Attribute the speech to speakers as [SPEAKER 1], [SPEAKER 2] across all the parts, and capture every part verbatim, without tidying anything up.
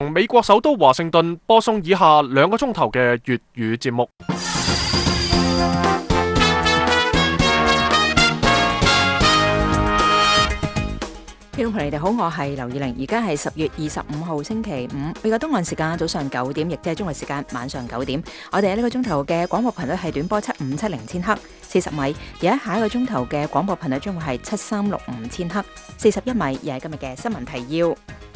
[SPEAKER 1] 美國首都華盛頓播送以下兩個鐘頭嘅粵語節目。
[SPEAKER 2] 聽眾朋友，你哋好，我係劉以玲，而家係十月二十五號星期五，美國東岸時間早上九點，亦即係中國時間晚上九點。我哋喺呢個鐘頭嘅廣播頻率係短波七五七零千赫，四十米；而喺下一個鐘頭嘅廣播頻率將會係七三六五千赫，四十一米。而係今日嘅新聞提要。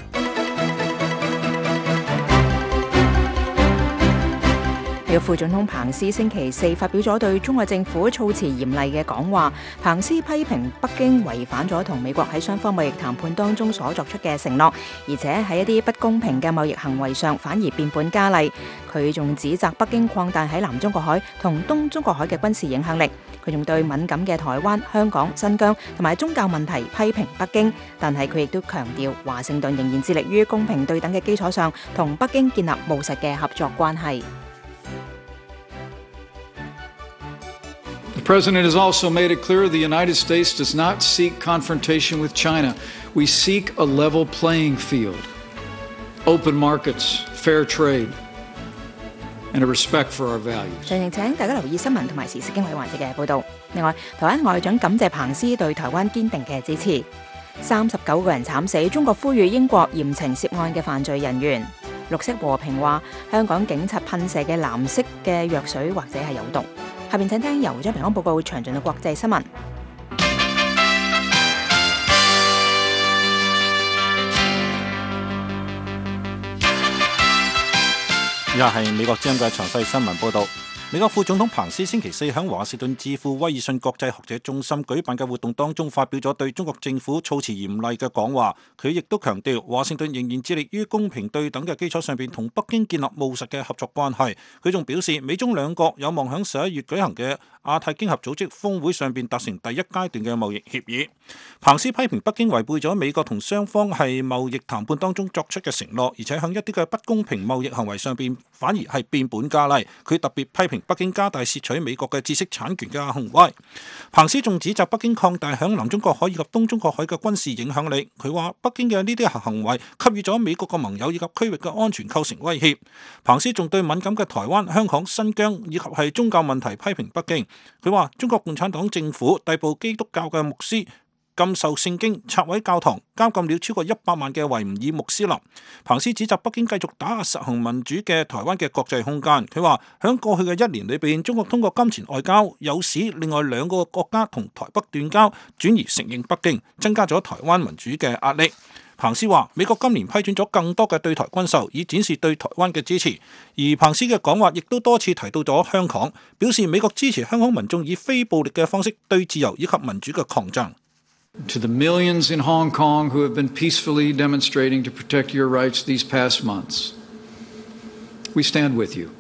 [SPEAKER 2] 美國副總統彭斯星期四發表咗對中國政府措辭嚴厲嘅講話。彭斯批評北京違反咗同美國喺雙方貿易談判當中所作出嘅承諾，而且喺一啲不公平嘅貿易行為上反而變本加厲。佢仲指責北京擴大喺南中國海同東中國海嘅軍事影響力。佢仲對敏感嘅台灣、香港、新疆同埋宗教問題批評北京，但係佢亦都強調華盛頓仍然致力於公平對等嘅基礎上同北京建立務實嘅合作關係。
[SPEAKER 3] The President has also made it clear the United States does not seek confrontation with China. We seek a level playing field, open markets, fair trade, and a respect for our values.
[SPEAKER 2] 詳情請大家留意新聞同埋時事經緯環節嘅報導。另外，台灣外長感謝彭斯對台灣堅定嘅支持。三十九個人慘死，中國呼籲英國嚴懲涉案嘅犯罪人員。綠色和平話，香港警察噴射嘅藍色嘅藥水或者係有毒。下面請聽由張平安報告詳盡嘅國際新聞。
[SPEAKER 4] 以下係美國之音嘅詳細新聞報導。美國副總統彭斯星期四喺華盛頓智庫威爾遜國際學者中心舉辦嘅活動當中發表咗對中國政府措辭嚴厲嘅講話。佢亦都強調華盛頓仍然致力於公平對等嘅基礎上邊同北京建立務實嘅合作關係。佢仲表示美中兩國有望喺十一月舉行嘅亞太經合組織峰會上邊達成第一階段嘅貿易協議。彭斯批評北京違背咗美國同雙方係貿易談判當中作出嘅承諾，而且向一啲嘅不公平貿易行為上邊反而係變本加厲。佢特別批評北京加大竊取美國嘅知識產權嘅行為。彭斯仲指責北京擴大響南中國海以及東中國海嘅軍事影響力。佢話北京嘅呢啲行為給予咗美國嘅盟友以及區域嘅安全構成威脅。彭斯仲對敏感嘅台灣、香港、新疆以及係宗教問題批評北京。佢話中國共產黨政府逮捕基督教嘅牧師，禁售聖經、拆毀教堂、監禁了超過一百萬嘅維吾爾穆斯林。彭斯指責北京繼續打壓實行民主嘅台灣嘅國際空間。佢話喺過去嘅一年裏邊，中國通過金錢外交，誘使另外兩個國家同台北斷交，轉而承認北京，增加咗台灣民主嘅壓力。彭斯話美國今年批准咗更多嘅對台軍售，以展示對台灣嘅支持。而彭斯嘅講話亦都多次提到咗香港，表示美國支持香港民眾以非暴力嘅方式對自由以及民主嘅抗爭。
[SPEAKER 3] To the millions in Hong Kong who have been peacefully demonstrating to protect your rights these past months, we stand with you.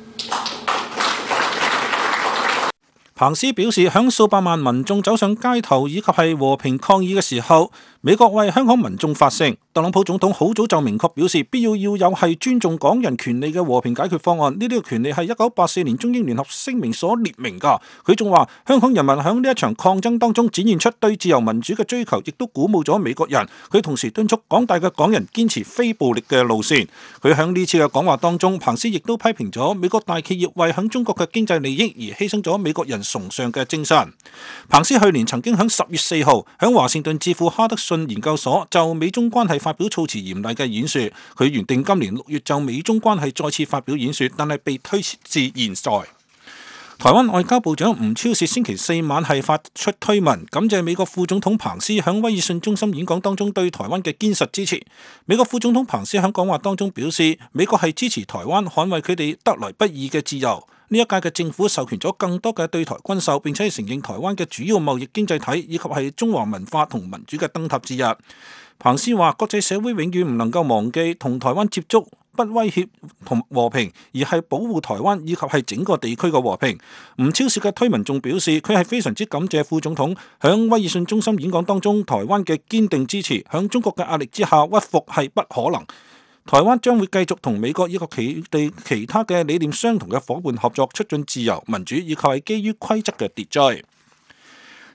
[SPEAKER 4] 彭斯表示，響數百萬民眾走上街頭以及係和平抗議嘅時候，美國為香港民眾發聲。特朗普總統好早就明確表示，必要要有係尊重港人權利嘅和平解決方案。呢啲嘅權利係一九八四年中英聯合聲明所列明㗎。佢仲話，香港人民響呢一場抗爭當中展現出對自由民主嘅追求，亦都鼓舞咗美國人。佢同時敦促廣大嘅港人堅持非暴力嘅路線。佢響呢次嘅講話當中，彭斯亦都批評咗美國大企業為響中國嘅經濟利益而犧牲咗美國人崇尚嘅精神。彭斯去年曾經響十月四號響華盛頓智庫哈德遜研究所就美中關係發表措辭嚴厲嘅演說。佢原定今年六月就美中關係再次發表演說，但係被推遲至現在。台灣外交部長吳釗燮星期四晚係發出推文，感謝美國副總統彭斯響威爾遜中心演講當中對台灣嘅堅實支持。美國副總統彭斯響講話當中表示，美國係支持台灣捍衛佢哋得來不易嘅自由。呢一屆嘅政府授權咗更多嘅對台軍售，並且承認台灣嘅主要貿易經濟體以及係中華文化同民主嘅燈塔之一。彭斯話：國際社會永遠唔能夠忘記同台灣接觸，不威脅同和平，而係保護台灣以及係整個地區嘅和平。吳釗燮嘅推文仲表示，佢係非常之感謝副總統響威爾遜中心演講當中台灣嘅堅定支持，響中國嘅壓力之下屈服係不可能。台灣將會繼續同美國以及其哋其他嘅理念相同嘅夥伴合作，促進自由、民主以及係基於規則嘅秩序。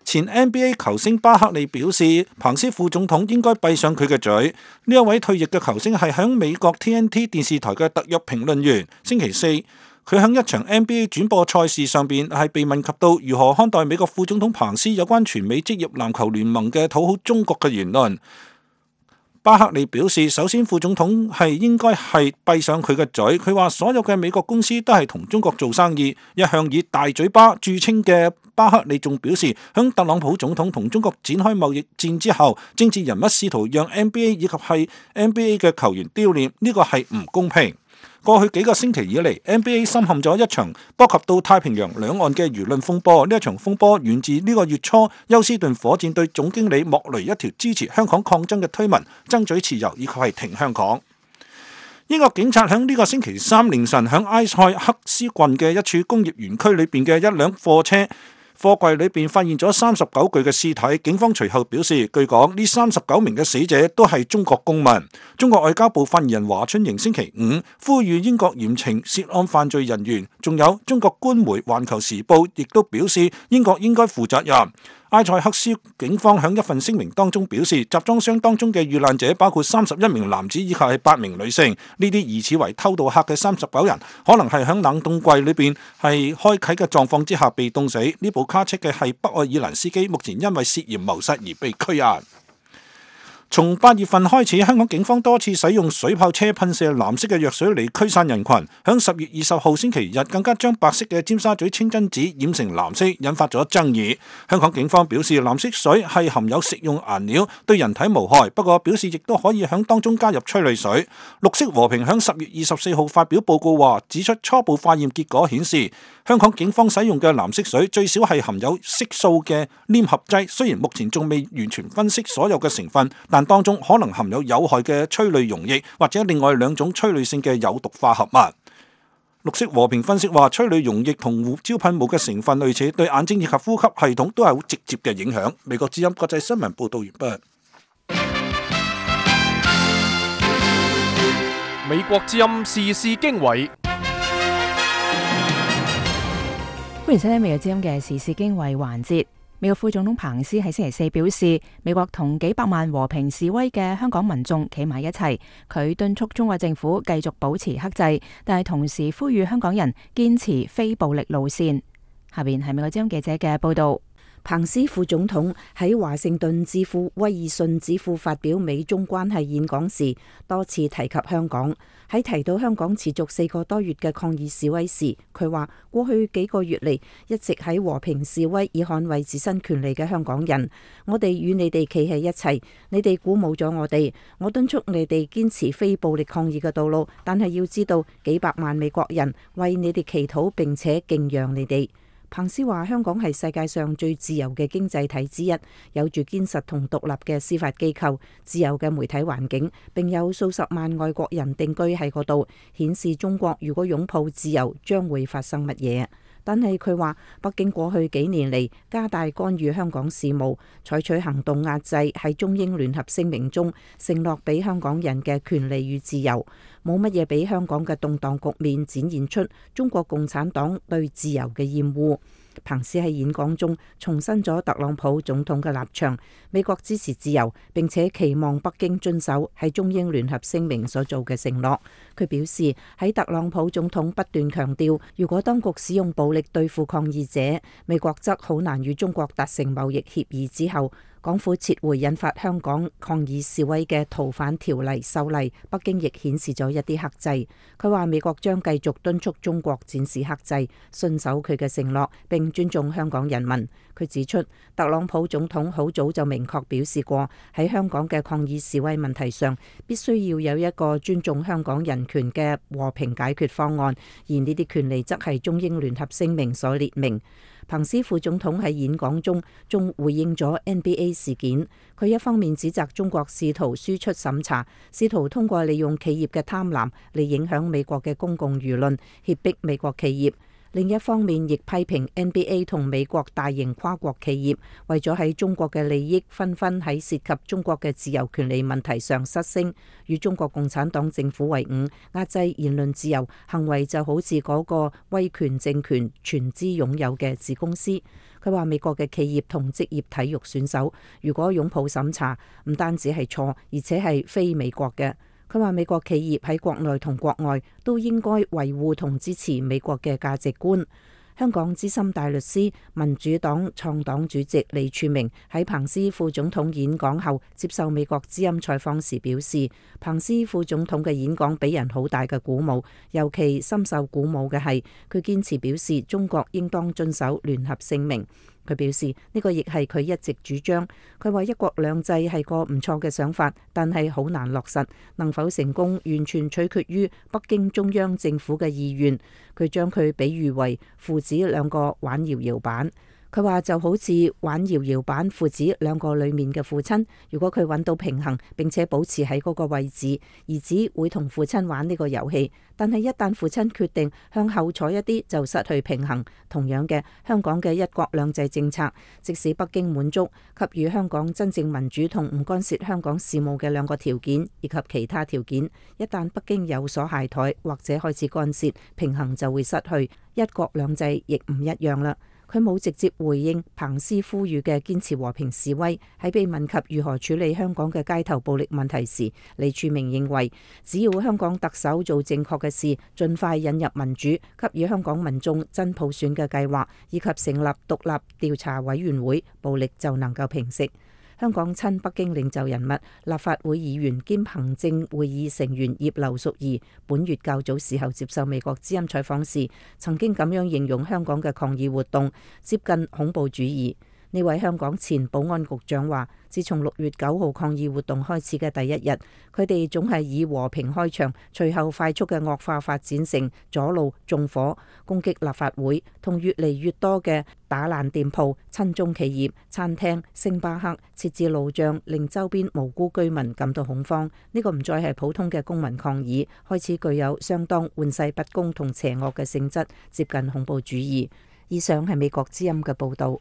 [SPEAKER 4] 前 N B A 球星巴克利表示，彭斯副總統應該閉上佢嘅嘴。呢一位退役嘅球星係響美國 T N T 電視台嘅特約評論員。星期四，佢響一場 N B A 轉播賽事上邊係被問及到如何看待美國副總統彭斯有關全美職業籃球聯盟嘅討好中國嘅言論。巴克利表示，首先副總統係應該係閉上佢嘅嘴。佢話所有嘅美國公司都係同中國做生意，一向以大嘴巴著稱嘅巴克利仲表示，響特朗普總統同中國展開貿易戰之後，政治人物試圖讓 N B A 以及係 N B A 嘅球員丟臉，呢個係唔公平。過去幾個星期以嚟 ，N B A 深陷咗一場波及到太平洋兩岸嘅輿論風波。呢一場風波源自呢個月初休斯頓火箭隊總經理莫雷一條支持香港抗爭嘅推文，爭取自由以及係停香港。英國警察喺呢個星期三凌晨喺埃塞克斯郡嘅一處工業園區裏邊嘅一輛貨車貨櫃裏邊發現咗三十九具嘅屍體，警方隨後表示，據講呢三十九名嘅死者都係中國公民。中國外交部發言人華春瑩星期五呼籲英國嚴懲涉案犯罪人員，仲有中國官媒《環球時報》亦都表示英國應該負責任。埃塞克斯警方喺一份聲明當中表示，集裝箱當中嘅遇難者包括三十一名男子以及係八名女性。呢啲疑似為偷渡客嘅三十九人，可能係喺冷凍櫃裏邊係開啟嘅狀況之下被凍死。呢部卡車嘅係北愛爾蘭司機，目前因為涉嫌謀殺而被拘押。從八月份開始，香港警方多次使用水炮車噴射藍色嘅藥水嚟驅散人群。響十月二十號星期日，更加將白色嘅尖沙咀清真寺染成藍色，引發咗爭議。香港警方表示，藍色水係含有食用顏料，對人體無害。不過表示亦都可以響當中加入催淚水。綠色和平響十月二十四號發表報告話，指出初步化驗結果顯示，香港警方使用嘅藍色水最少係含有色素嘅黏合劑。雖然目前仲未完全分析所有嘅成分，但當中可能含有有害嘅催淚溶液，或者另外兩種催淚性嘅有毒化合物。綠色和平分析話，催淚溶液同胡椒噴霧嘅成分類似，對眼睛以及呼吸系統都係好直接嘅影響。美國之音國際新聞報道完畢。
[SPEAKER 1] 美國之音時事經緯。
[SPEAKER 2] 歡迎收聽美國之音嘅時事經緯環節。美國副總統彭斯喺星期四表示，美國同幾百萬和平示威嘅香港民眾企埋一齊。佢敦促中國政府繼續保持克制，但係同時呼籲香港人堅持非暴力路線。下邊係美國之音記者嘅報道。
[SPEAKER 5] 彭斯副總統喺華盛頓智庫威爾遜智庫發表美中關係演講時，多次提及香港。喺提到香港持續四個多月嘅抗議示威時，佢話過去幾個月嚟一直喺和平示威以捍衛自身權利嘅香港人，我哋與你哋企喺一齊，你哋鼓舞咗我哋，我敦促你哋堅持非暴力抗議嘅道路，但係要知道幾百萬美國人為你哋祈禱並且敬仰你哋。彭斯話：香港係世界上最自由嘅經濟體之一，有住堅實同獨立嘅司法機構、自由嘅媒體環境，並有數十萬外國人定居喺嗰度，顯示中國如果擁抱自由，將會發生乜嘢。但係佢話，北京過去幾年嚟加大干預香港事務，採取行動壓制喺中英聯合聲明中承諾俾香港人嘅權利與自由，冇乜嘢比香港嘅動盪局面展現出中國共產黨對自由嘅厭惡。彭斯喺演講中重申咗特朗普總統嘅立場，美國支持自由，並且期望北京遵守喺中英聯合聲明所做嘅承諾。佢表示，喺特朗普總統不斷強調，如果當局使用暴力對付抗議者，美國則好難與中國達成貿易協議之後，港府撤回引發香港抗議示威嘅逃犯條例修例，北京亦顯示咗一啲克制。佢話美國將繼續敦促中國展示克制，信守佢嘅承諾，並尊重香港人民。佢指出，特朗普總統好早就明確表示過，喺香港嘅抗議示威問題上，必須要有一個尊重香港人權嘅和平解決方案，而呢啲權利則係中英聯合聲明所列明。彭斯副總統喺演講中仲回應咗 N B A 事件，佢一方面指責中國試圖輸出審查，試圖通過利用企業嘅貪婪嚟影響美國嘅公共輿論，脅迫美國企業。另一方面，亦批評 N B A 同美國大型跨國企業為咗喺中國嘅利益，紛紛喺涉及中國嘅自由權利問題上失聲，與中國共產黨政府為伍，壓制言論自由，行為就好似嗰個威權政權全資擁有嘅子公司。 佢話美國嘅企業同職業體育選手如果擁抱審查，唔單止係錯，而且係非美國嘅。佢話美國企業喺國內同國外都應該維護同支持美國嘅價值觀。香港資深大律師、民主黨創黨主席李柱銘喺彭斯副總統演講後接受美國之音採訪時表示，彭斯副總統嘅演講俾人好大嘅鼓舞，尤其深受鼓舞嘅係佢堅持表示中國應當遵守聯合聲明。佢表示呢個亦係佢一直主張。佢話一國兩制係個唔錯嘅想法，但係好難落實，能否成功完全取決於北京中央政府嘅意願。佢將佢比喻為父子兩個玩搖搖板。佢話就好似玩搖搖板父子兩個裏面嘅父親，如果佢揾到平衡並且保持喺嗰個位置，兒子會同父親玩呢個遊戲。但係一旦父親決定向後坐一啲，就失去平衡。同樣嘅，香港嘅一國兩制政策，即使北京滿足給予香港真正民主同唔干涉香港事務嘅兩個條件以及其他條件，一旦北京有所懈怠或者開始干涉，平衡就會失去。一國兩制亦唔一樣啦。佢冇直接回應彭斯呼籲嘅堅持和平示威。喺被問及如何處理香港嘅街頭暴力問題時，李柱銘認為只要香港特首做正確嘅事，盡快引入民主，給予香港民眾真普選嘅計劃，以及成立獨立調查委員會，暴力就能夠平息。香港親北京領袖人物、立法會議員兼行政會議成員葉劉淑儀本月較早時候接受美國之音採訪時，曾經咁樣形容香港嘅抗議活動接近恐怖主義。呢位香港前保安局長話，自從六月九號抗議活動開始嘅第一日，佢哋總係以和平開場，隨後快速嘅惡化發展成阻路、縱火、攻擊立法會，同越嚟越多嘅打爛店鋪、親中企業、餐廳、星巴克設置路障，令周邊無辜居民感到恐慌。呢個唔再係普通嘅公民抗議，開始具有相當玩世不恭同邪惡嘅性質，接近恐怖主義。以上係美國之音嘅報導。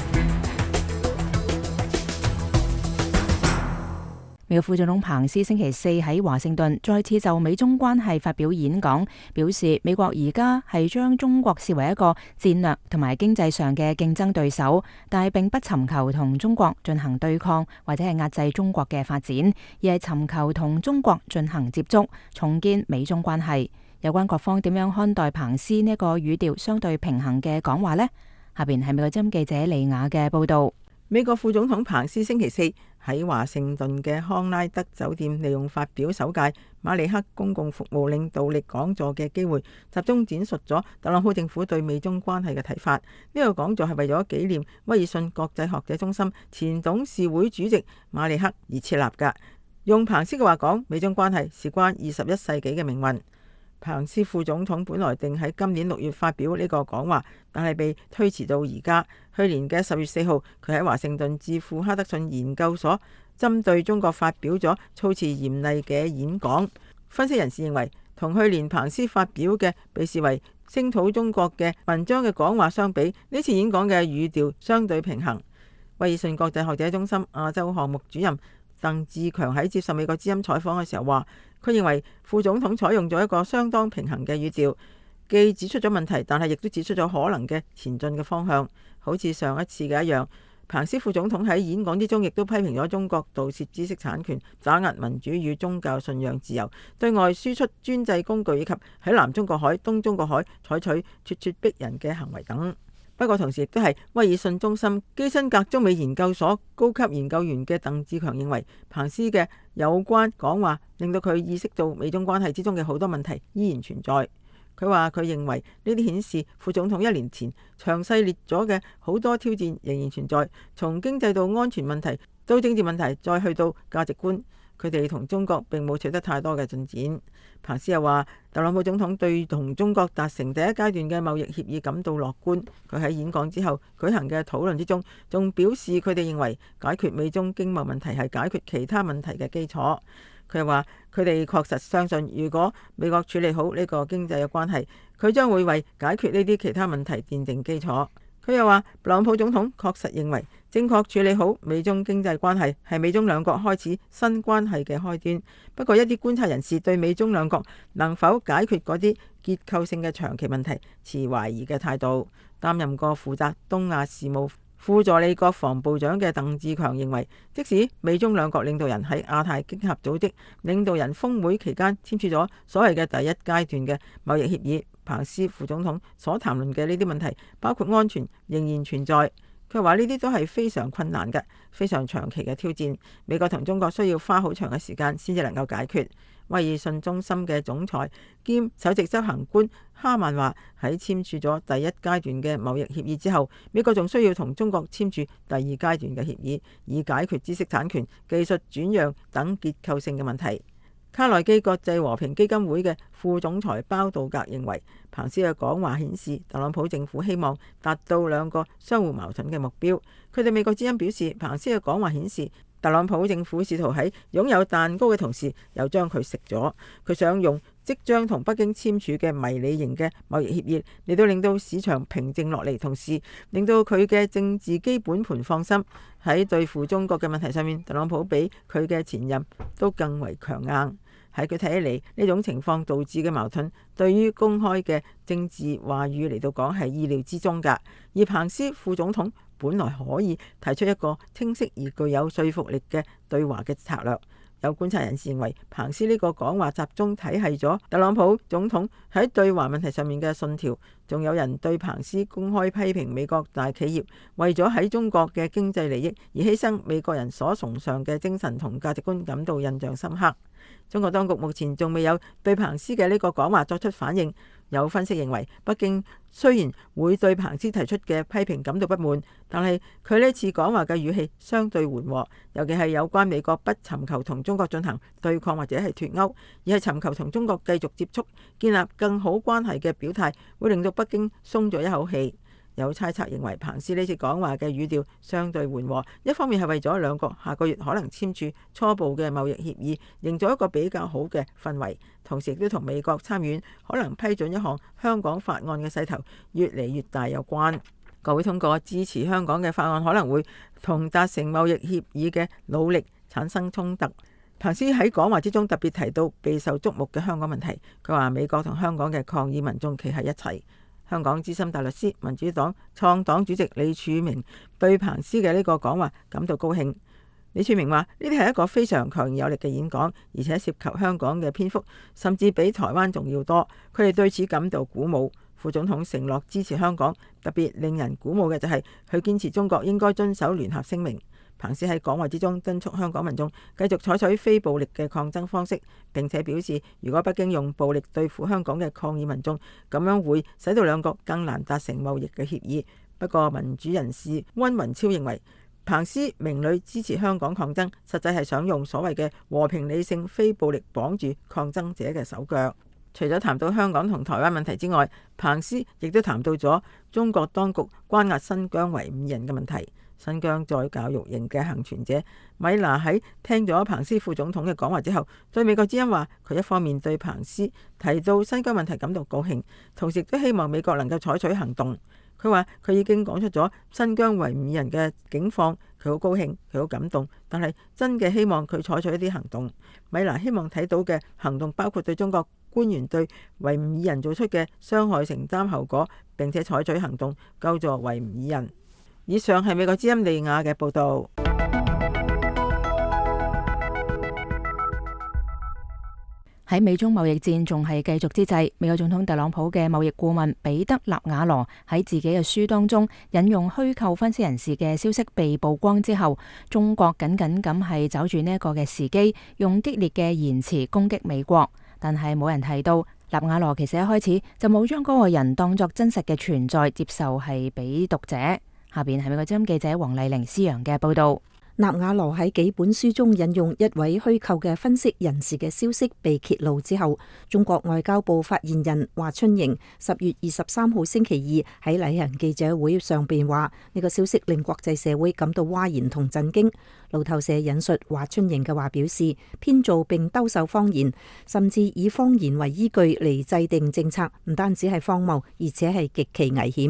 [SPEAKER 2] 美國副總統彭斯星期四喺華盛頓再次就美中關係發表演講，表示美國而家係將中國視為一個戰略同埋經濟上嘅競爭對手，但係並不尋求同中國進行對抗或者係壓制中國嘅發展，而係尋求同中國進行接觸，重建美中關係。有關各方點樣看待彭斯呢個語調相對平衡嘅講話呢？下邊係美國之音記者李雅嘅報道。
[SPEAKER 6] 美國副總統彭斯星期四喺華盛頓嘅康拉德酒店，利用發表首屆馬里克公共服務領導力講座嘅機會，集中闡述咗特朗普政府對美中關係嘅睇法。呢、這個講座係為咗紀念威爾遜國際學者中心前董事會主席馬里克而設立㗎。用彭斯嘅話講，美中關係事關二十一世紀嘅命運。彭斯副總統本來定喺今年六月發表呢個講話，但係被推遲到而家。去年嘅十月四號，佢喺華盛頓智庫哈德遜研究所針對中國發表咗措辭嚴厲嘅演講。分析人士認為，同去年彭斯發表嘅被視為聲討中國嘅文章嘅講話相比，呢次演講嘅語調相對平衡。威爾遜國際學者中心亞洲項目主任鄧志強喺接受美國之音採訪嘅時候話，佢認為副總統採用咗一個相當平衡嘅語調，既指出咗問題，但係亦都指出咗可能嘅前進嘅方向。好似上一次嘅一樣，彭斯副總統喺演講之中亦都批評咗中國盜竊知識產權、打壓民主與宗教信仰自由、對外輸出專制工具，以及喺南中國海、東中國海採取咄咄逼人嘅行為等。不過同時亦都係威爾遜中心基辛格中美研究所高級研究員嘅鄧志強認為，彭斯嘅有關講話令到佢意識到美中關係之中嘅好多問題依然存在。佢話佢認為呢啲顯示副總統一年前詳細列咗嘅好多挑戰仍然存在，從經濟到安全問題到政治問題，再去到價值觀，佢哋同中國並冇取得太多嘅進展。彭斯又話，特朗普總統對同中國達成第一階段嘅貿易協議感到樂觀。佢喺演講之後舉行嘅討論之中，仲表示佢哋認為解決美中經貿問題係解決其他問題嘅基礎。佢又話，佢哋確實相信，如果美國處理好呢個經濟嘅關係，佢將會為解決呢啲其他問題奠定基礎。佢又話，特朗普總統確實認為正確處理好美中經濟關係係美中兩國開始新關係嘅開端。不過一啲觀察人士對美中兩國能否解決嗰啲結構性嘅長期問題持懷疑嘅態度。擔任過負責東亞事務副助理國防部長嘅鄧志強認為，即使美中兩國領導人喺亞太經合組織領導人峰會期間簽署咗所謂嘅第一階段嘅貿易協議，彭斯副總統所談論嘅呢啲問題，包括安全，仍然存在。佢話呢啲都係非常困難嘅、非常長期嘅挑戰，美國同中國需要花好長嘅時間先至能夠解決。威爾遜中心嘅總裁兼首席執行官哈曼話：喺簽署咗第一階段嘅貿易協議之後，美國仲需要同中國簽署第二階段嘅協議，以解決知識產權、技術轉讓等結構性嘅問題。卡內基國際和平基金會嘅副總裁包道格認為，彭斯嘅講話顯示特朗普政府希望達到兩個相互矛盾嘅目標。佢對美國之音表示，彭斯嘅講話顯示特朗普政府試圖喺擁有蛋糕嘅同時，又將佢食咗。佢想用即將同北京簽署嘅迷你型嘅貿易協議嚟到令到市場平靜落嚟，同時令到佢嘅政治基本盤放心。喺對付中國嘅問題上面，特朗普比佢嘅前任都更為強硬。喺佢睇起嚟，呢種情況導致嘅矛盾，對於公開嘅政治話語嚟到講係意料之中㗎。而彭斯副總統本來可以提出一個清晰而具有說服力嘅對華嘅策略。有觀察人士認為，彭斯呢個講話集中體系咗特朗普總統喺對華問題上面嘅信條。仲有人對彭斯公開批評美國大企業為咗喺中國嘅經濟利益而犧牲美國人所崇尚嘅精神同價值觀感到印象深刻。中國當局目前仲未有對彭斯嘅呢個講話作出反應。有分析認為，北京雖然會對彭斯提出嘅批評感到不滿，但係佢呢次講話嘅語氣相對緩和，尤其係有關美國不尋求同中國進行對抗或者係脫鈎，而係尋求同中國繼續接觸、建立更好關係嘅表態，會令到北京鬆咗一口氣。有猜測認為，彭斯呢次講話嘅語調相對緩和，一方面係為咗兩國下個月可能簽署初步嘅貿易協議，營造一個比較好嘅氛圍，同時亦都同美國參院可能批准一項香港法案嘅勢頭越嚟越大有關。國會通過支持香港嘅法案可能會同達成貿易協議嘅努力產生衝突。彭斯喺講話之中特別提到備受矚目嘅香港問題，佢話美國同香港嘅抗議民眾企喺一齊。香港資深大律師、民主黨創黨主席李柱銘對彭斯嘅呢個講話感到高興。李柱銘話：呢啲係一個非常強而有力嘅演講，而且涉及香港嘅篇幅甚至比台灣仲要多。佢哋對此感到鼓舞。副總統承諾支持香港，特別令人鼓舞嘅就係佢堅持中國應該遵守聯合聲明。彭斯喺講話之中敦促香港民眾繼續採取非暴力嘅抗爭方式，並且表示如果北京用暴力對付香港嘅抗議民眾，咁樣會使到兩國更難達成貿易嘅協議。不過民主人士温雲超認為，彭斯明裏支持香港抗爭，實際係想用所謂嘅和平理性非暴力綁住抗爭者嘅手腳。除咗談到香港同台灣問題之外，彭斯亦都談到咗中國當局關押新疆維吾人嘅問題。新疆再教育營嘅幸存者米娜喺聽咗彭斯副總統嘅講話之後，對美國之音話：佢一方面對彭斯提到新疆問題感到高興，同時亦都希望美國能夠採取行動。佢話佢已經講出咗新疆維吾人嘅境況，佢好高興，佢好感動，但係真嘅希望佢採取一啲行動。米娜希望睇到嘅行動包括對中國官員對維吾爾人做出嘅傷害承擔後果，並且採取行動救助維吾爾人。以上係美國之音利亞嘅報導。
[SPEAKER 2] 喺美中貿易戰仲係繼續之際，美國總統特朗普嘅貿易顧問彼得納瓦羅喺自己嘅書當中引用虛構分析人士嘅消息被曝光之後，中國緊緊咁係抓住呢一個嘅時機，用激烈嘅言辭攻擊美國。但係冇人提到納瓦羅其實一開始就冇將嗰個人當作真實嘅存在接受係俾讀者。下邊係美國之音記者黃麗玲思陽嘅報道。
[SPEAKER 5] 納瓦羅喺幾本書中引用一位虛構嘅分析人士嘅消息被揭露之後，中國外交部發言人華春瑩十月二十三號星期二喺例行記者會上邊話：呢個消息令國際社會感到譁然同震驚。路透社引述華春瑩嘅話表示，編造並兜售謊言，甚至以謊言為依據嚟制定政策，唔單止係荒謬，而且係極其危險。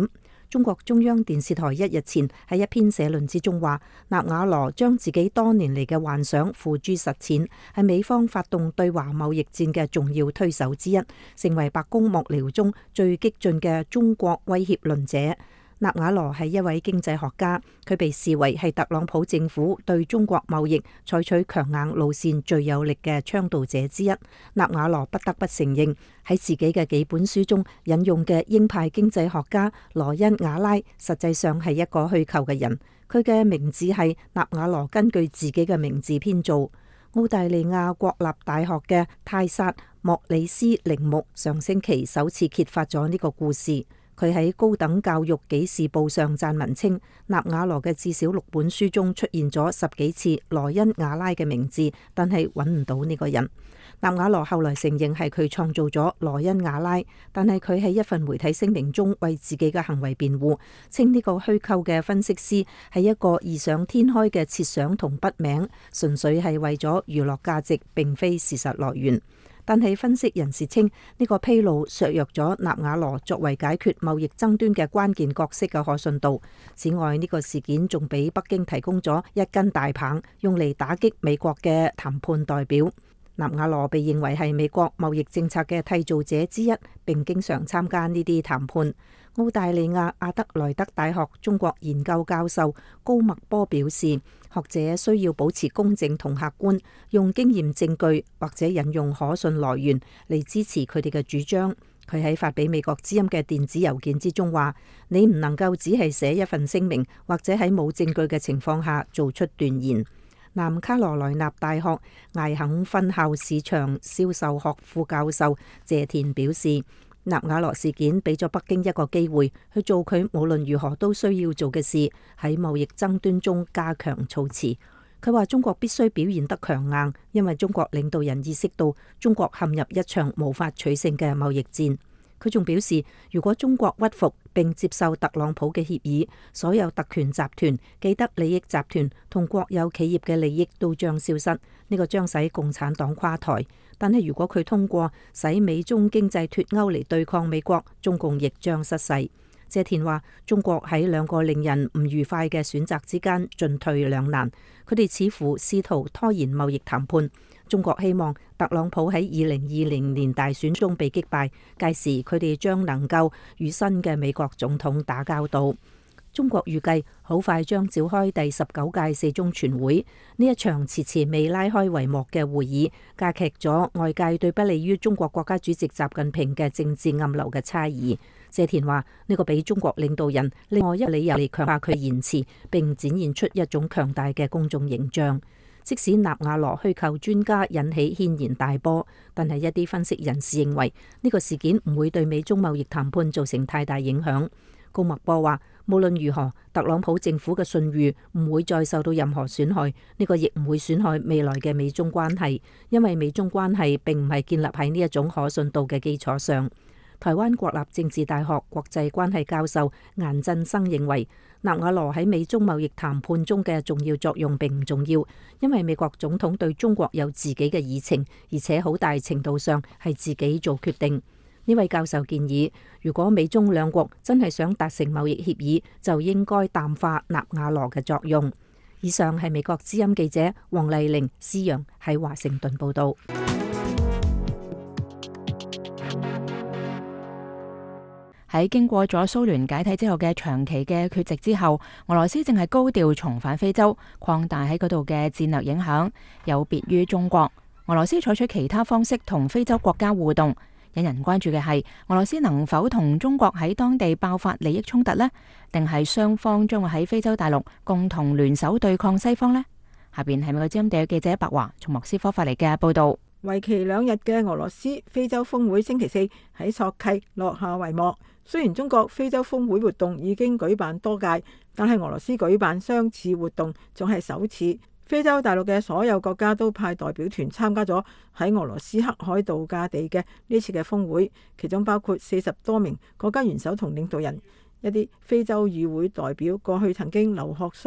[SPEAKER 5] 中國中央電視台一日前喺一篇社論之中話，納瓦羅將自己多年嚟嘅幻想付諸實踐，係美方發動對華貿易戰嘅重要推手之一，成為白宮幕僚中最激進嘅中國威脅論者。納瓦羅係一位經濟學家，佢被視為係特朗普政府對中國貿易採取強硬路線最有力嘅倡導者之一。納瓦羅不得不承認，喺自己嘅幾本書中引用嘅鷹派經濟學家羅恩瓦拉，實際上係一個虛構嘅人。佢嘅名字係納瓦羅根據自己嘅名字編造。澳大利亞國立大學嘅泰薩莫里斯鈴木上星期首次揭發咗呢個故事。佢喺高等教育紀事報上撰文稱，納瓦羅嘅至少六本書中出現咗十幾次羅恩瓦拉嘅名字，但係揾唔到呢個人。納瓦羅後來承認係佢創造咗羅恩瓦拉，但係佢喺一份媒體聲明中為自己嘅行為辯護，稱呢個虛構嘅分析師係一個異想天開嘅設想同筆名，純粹係為咗娛樂價值，並非事實來源。但係分析人士稱，呢個披露削弱咗納瓦羅作為解決貿易爭端嘅關鍵角色嘅可信度。此外，呢個事件仲俾北京提供咗一根大棒，用嚟打擊美國嘅談判代表。納瓦羅被認為係美國貿易政策嘅締造者之一，並經常參加呢啲談判。澳大利亞阿德萊德大學中國研究教授高麥波表示，學者需要保持公正同客觀，用經驗證據或者引用可信來源嚟支持佢哋嘅主張。佢喺發俾美國之音嘅電子郵件之中話：你唔能夠只係寫一份聲明，或者喺冇證據嘅情況下做出斷言。南卡羅來納大學艾肯分校市場銷售學副教授謝田表示，納瓦羅事件俾咗北京一個機會去做佢無論如何都需要做嘅事，喺貿易爭端中加強措辭。佢話中國必須表現得強硬，因為中國領導人意識到中國陷入一場無法取勝嘅貿易戰。佢仲表示，如果中國屈服並接受特朗普嘅協議，所有特權集團、既得利益集團同國有企業嘅利益都將消失，呢個將使共產黨垮台。但係如果佢通過使美中經濟脫鈎嚟對抗美國，中共亦將失勢。謝田話：中國喺兩個令人唔愉快嘅選擇之間進退兩難，佢哋似乎試圖拖延貿易談判。中國希望特朗普喺二零二零年大選中被擊敗，屆時佢哋將能夠與新嘅美國總統打交道。中國預計好快將召開第十九屆四中全會，呢一場遲遲未拉開帷幕嘅會議，加劇咗外界對不利於中國國家主席習近平嘅政治暗流嘅猜疑。謝田話：呢個俾中國領導人另外一個理由嚟強化佢言辭，並展現出一種強大嘅公眾形象。即使納瓦羅虛構專家引起軒然大波，但係一啲分析人士認為呢個事件唔會對美中貿易談判造成太大影響。高麥波話：無論如何，特朗普政府嘅信譽唔會再受到任何損害，呢個亦唔會損害未來嘅美中關係，因為美中關係並唔係建立喺呢一種可信度嘅基礎上。台灣國立政治大學國際關係教授顏振生認為，納瓦羅喺美中貿易談判中嘅重要作用並唔重要，因為美國總統對中國有自己嘅議程，而且好大程度上係自己做決定。呢位教授建議，如果美中兩國真係想達成貿易協議，就應該淡化納瓦羅嘅作用。以上係美國之音記者黃麗玲、施陽喺華盛頓報道。
[SPEAKER 2] 喺經過咗蘇聯解體之後嘅長期嘅缺席之後，俄羅斯正係高調重返非洲，擴大喺嗰度嘅戰略影響。有別於中國，俄羅斯採取其他方式同非洲國家互動。引人關注嘅係，俄羅斯能否同中國喺當地爆發利益衝突呢？定係雙方將會喺非洲大陸共同聯手對抗西方呢？下邊係美國之音地記者白華從莫斯科發嚟嘅報道。
[SPEAKER 6] 為期兩日嘅俄羅斯非洲峰會星期四喺索契落下帷幕。雖然中國非洲峰會活動已經舉辦多屆，但係俄羅斯舉辦相似活動仲係首次。非洲大陸嘅所有國家都派代表團參加咗喺俄羅斯黑海度假地嘅呢次嘅峰會，其中包括四十多名國家元首同領導人。一啲非洲議會代表過去曾經留學蘇聯，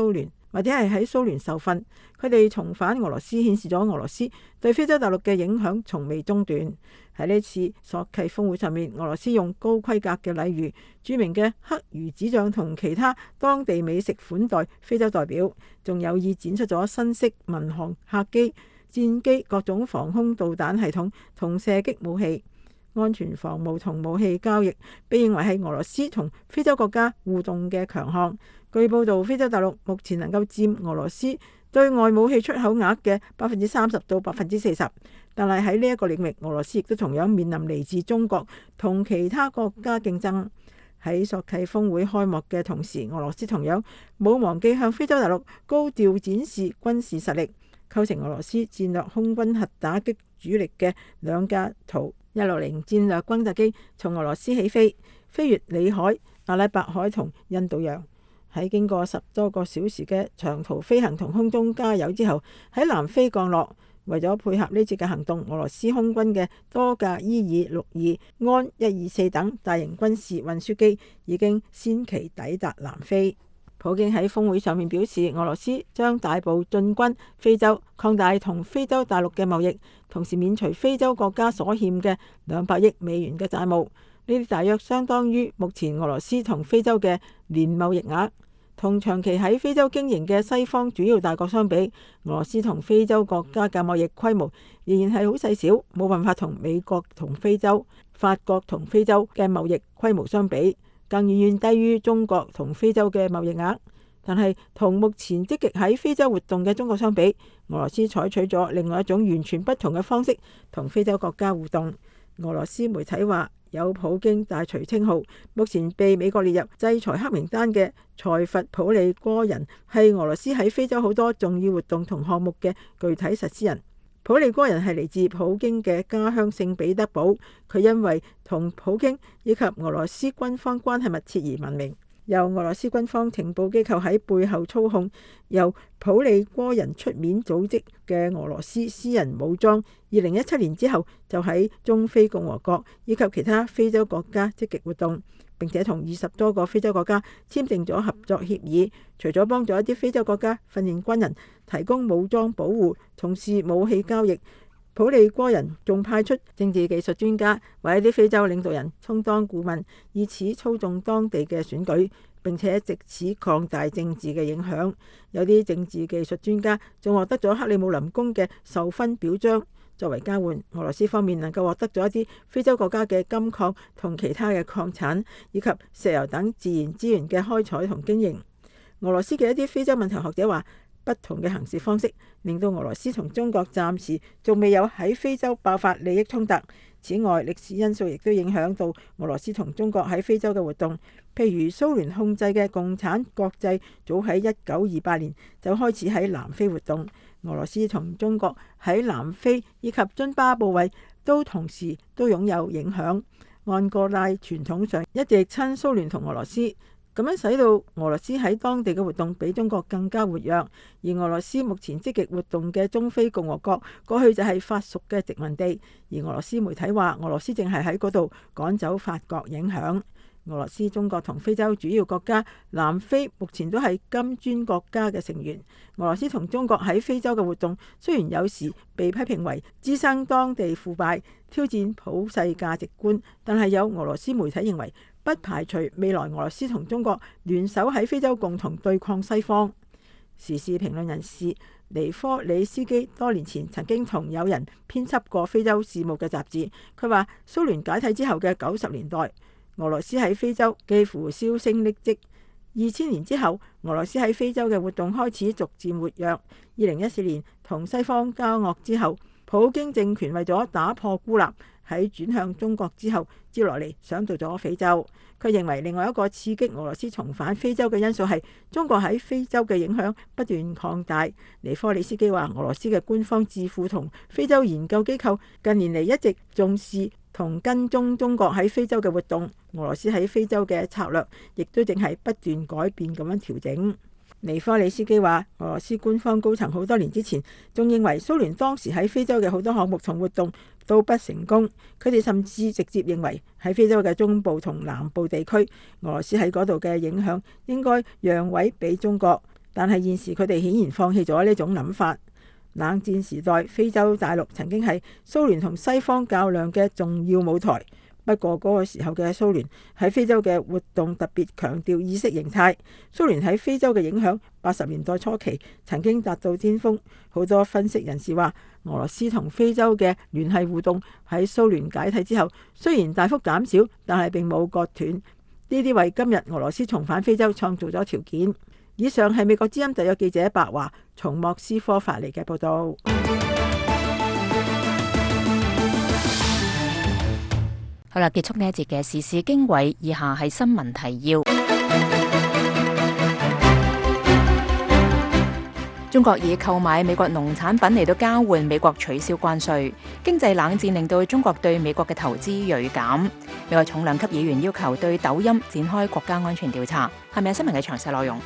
[SPEAKER 6] 或者係喺蘇聯受訓。佢哋重返俄羅斯，顯示咗俄羅斯對非洲大陸嘅影響從未中斷。喺呢次索契峰會上面，俄羅斯用高規格嘅禮遇，著名嘅黑魚子醬同其他當地美食款待非洲代表，仲有意展出咗新式民航客機、戰機、各種防空導彈系統同射擊武器。安全防務同武器交易被認為係俄羅斯同非洲國家互動嘅強項。據報道，非洲大陸目前能夠佔俄羅斯對外武器出口額嘅百分之三十到百分之四十，但係喺呢一個領域，俄羅斯亦都同樣面臨嚟自中國同其他國家競爭。喺索契峰會開幕嘅同時，俄羅斯同樣冇忘記向非洲大陸高調展示軍事實力。構成俄羅斯戰略空軍核打擊主力嘅兩架圖一六零戰略轟炸機從俄羅斯起飛，飛越里海、阿拉伯海同印度洋。喺經過十多個小時嘅長途飛行同空中加油之後，喺南非降落。為咗配合呢次嘅行動，俄羅斯空軍嘅多架伊爾六二、安一二四等大型軍事運輸機已經先期抵達南非。普京喺峰會上面表示，俄羅斯將大步進軍非洲，擴大同非洲大陸嘅貿易，同時免除非洲國家所欠嘅兩百億美元嘅債務。呢啲大約相當於目前俄羅斯同非洲嘅年貿易額。同長期喺非洲經營嘅西方主要大國相比，俄羅斯同非洲國家嘅貿易規模仍然係好細小，冇辦法同美國同非洲、法國同非洲嘅貿易規模相比，更遠遠低於中國同非洲嘅貿易額。但係同目前積極喺非洲活動嘅中國相比，俄羅斯採取咗另外一種完全不同嘅方式同非洲國家互動。俄羅斯媒體話，有普京大廚稱號，目前被美國列入制裁黑名單嘅塞弗普利戈人係俄羅斯喺非洲好多重要活動同項目嘅具體實施人。普利戈人係嚟自普京嘅家鄉聖彼得堡，佢因為同普京以及俄羅斯軍方關係密切而聞名。由俄羅斯軍方情報機構喺背後操控，由普利戈人出面組織嘅俄羅斯私人武裝，二零一七年之後就喺中非共和國以及其他非洲國家積極活動，並且同二十多個非洲國家簽訂咗合作協議。除咗幫助一啲非洲國家訓練軍人、提供武裝保護、從事武器交易，普利戈人仲派出政治技術專家為一啲非洲領導人充當顧問，以此操縱當地嘅選舉，並且藉此擴大政治嘅影響。有啲政治技術專家仲獲得咗克里姆林宮嘅授勳表彰，作為交換，俄羅斯方面能夠獲得咗一啲非洲國家嘅金礦同其他嘅礦產，以及石油等自然資源嘅開採同經營。俄羅斯嘅一啲非洲問題學者話，不同嘅行事方式令到俄羅斯同中國暫時仲未有喺非洲爆發利益衝突。此外，歷史因素亦都影響到俄羅斯同中國喺非洲嘅活動。譬如蘇聯控制嘅共產國際早喺一九二八年就開始喺南非活動。俄羅斯同中國喺南非以及津巴布韋都同時都擁有影響。安哥拉傳統上一直親蘇聯同俄羅斯，咁樣使到俄羅斯喺當地嘅活動比中國更加活躍。而俄羅斯目前積極活動嘅中非共和國，過去就係法屬嘅殖民地，而俄羅斯媒體話俄羅斯正係喺嗰度趕走法國影響。俄羅斯、中國同非洲主要國家南非目前都係金磚國家嘅成員。俄羅斯同中國喺非洲嘅活動雖然有時被批評為滋生當地腐敗、挑戰普世價值觀，但係有俄羅斯媒體認為不排除未來俄羅斯同中國聯手喺非洲共同對抗西方。時事評論人士尼科里斯基多年前曾經同友人編輯過非洲事務嘅雜誌，佢話蘇聯解體之後嘅九十年代，俄羅斯喺非洲幾乎銷聲匿跡。二千年之後，俄羅斯喺非洲嘅活動開始逐漸活躍。二零一四年同西方交惡之後，普京政權為咗打破孤立，喺轉向中國之後，接落嚟想到咗非洲。佢認為另外一個刺激俄羅斯重返非洲嘅因素係中國喺非洲嘅影響不斷擴大。尼科里斯基話，俄羅斯嘅官方智庫同非洲研究機構近年嚟一直重視同跟蹤中國喺非洲嘅活動，俄羅斯喺非洲嘅策略亦都正係不斷改變咁樣調整。尼科里斯基話，俄羅斯官方高層好多年之前仲認為蘇聯當時喺非洲嘅好多項目同活動都不成功，佢哋甚至直接認為喺非洲嘅中部同南部地區，俄羅斯喺嗰度嘅影響應該讓位俾中國。 但係現時佢哋顯然放棄咗呢種諗法。冷戰時代，非洲大陸曾經係蘇聯同西方較量嘅重要舞台。不過嗰個時候嘅蘇聯喺非洲嘅活動特別強調意識形態。蘇聯喺非洲嘅影響，八十年代初期曾經達到巔峰。好多分析人士話，俄羅斯同非洲嘅聯繫互動喺蘇聯解體之後，雖然大幅減少，但係並冇割斷。呢啲為今日俄羅斯重返非洲創造咗條件。以上係美國之音特約記者白華從莫斯科發嚟嘅報道。
[SPEAKER 2] 好啦，結束呢一節嘅時事經緯，以下係新聞提要。中國以購買美國農產品嚟到交換美國取消關稅，經濟冷戰令到中國對美國嘅投資銳減。美國重量級議員要求對抖音展開國家安全調查。係咪新聞嘅詳細內容？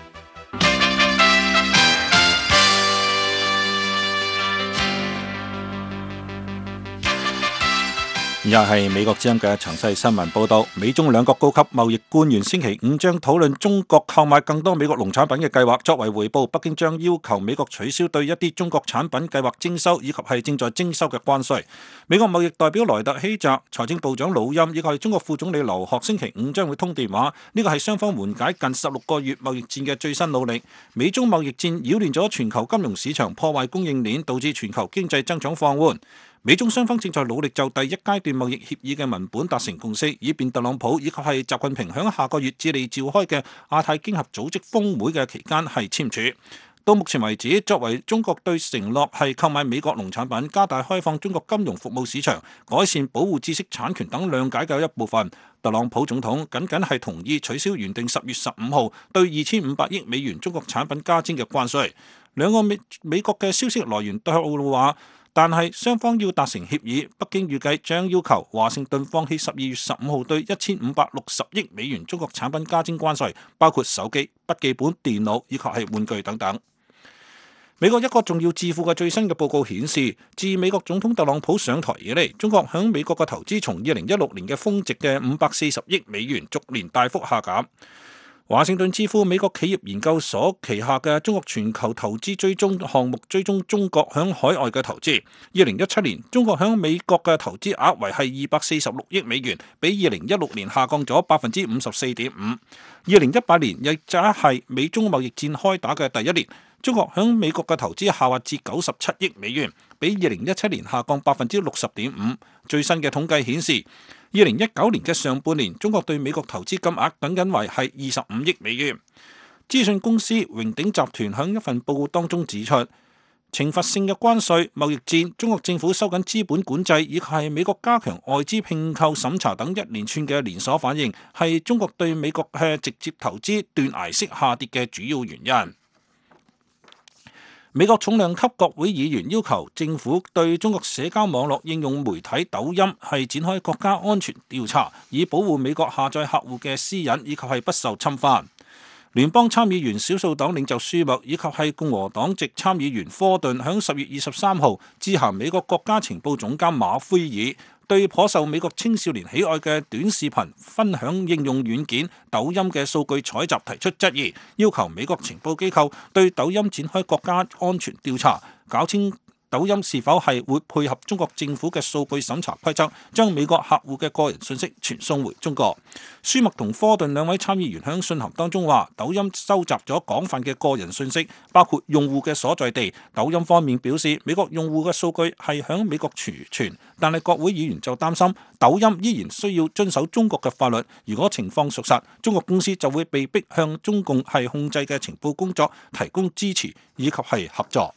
[SPEAKER 4] 以下係美國之音嘅詳細新聞報道。美中兩國高級貿易官員星期五將討論中國購買更多美國農產品嘅計劃。作為回報，北京將要求美國取消對一啲中國產品計劃徵收以及係正在徵收嘅關稅。美國貿易代表萊特希澤、財政部長魯欽以及係中國副總理劉鶴星期五將會通電話。呢個係雙方緩解近十六個月貿易戰嘅最新努力。美中貿易戰擾亂咗全球金融市場，破壞供應鏈，導致全球經濟增長放緩。美中雙方正在努力就第一階段貿易協議嘅文本達成共識，以便特朗普以及係習近平響下個月智利召開嘅亞太經合組織峰會嘅期間係簽署。到目前為止，作為中國對承諾係購買美國農產品、加大開放中國金融服務市場、改善保護知識產權等諒解嘅一部分，特朗普總統僅僅係同意取消原定十月十五號對二千五百億美元中國產品加徵嘅關稅。兩個美美國嘅消息來源都話，但係雙方要達成協議，北京預計將要求華盛頓放棄十二月十五號對一千五百六十億美元中國產品加徵關稅，包括手機、筆記本電腦以及係玩具等等。美國一個重要智庫嘅最新嘅報告顯示，自美國總統特朗普上台以嚟，中國響美國嘅投資從二零一六年嘅峰值嘅五百四十億美元，逐年大幅下減。華盛頓智庫美國企業研究所旗下嘅中國全球投資追蹤項目追蹤中國響海外嘅投資。二零一七年，中國響美國嘅投資額為係二百四十六億美元，比二零一六年下降咗百分之五十四點五。二零一八年亦就係美中貿易戰開打嘅第一年，中國響美國嘅投資下滑至九十七億美元，比二零一七年下降百分之六十點五。最新嘅統計顯示，二零一九年嘅上半年，中國對美國投資金額僅僅為係二十五億美元。資訊公司榮鼎集團喺一份報告當中指出，懲罰性嘅關稅、貿易戰、中國政府收緊資本管制以及係美國加強外資併購審查等一連串嘅連鎖反應，係中國對美國嘅直接投資斷崖式下跌嘅主要原因。美國重量級國會議員要求政府對中國社交網絡應用媒體抖音係展開國家安全調查，以保護美國下載客戶嘅私隱以及係不受侵犯。聯邦參議員少數黨領袖舒默以及係共和黨籍參議員科頓響十月二十三號致函美國國家情報總監馬奎爾，對頗受美國青少年喜愛嘅短視頻分享應用軟件抖音嘅數據採集提出質疑，要求美國情報機構對抖音展開國家安全調查，搞清抖音是否係會配合中國政府嘅數據審查規則，將美國客戶嘅個人信息傳送回中國。舒默同科頓兩位參議員喺信函當中話，抖音收集咗廣泛嘅個人信息，包括用戶嘅所在地。抖音方面表示，美國用戶嘅數據係響美國儲存，但係國會議員就擔心抖音依然需要遵守中國嘅法律。如果情況屬實，中國公司就會被逼向中共係控制嘅情報工作提供支持以及係合作。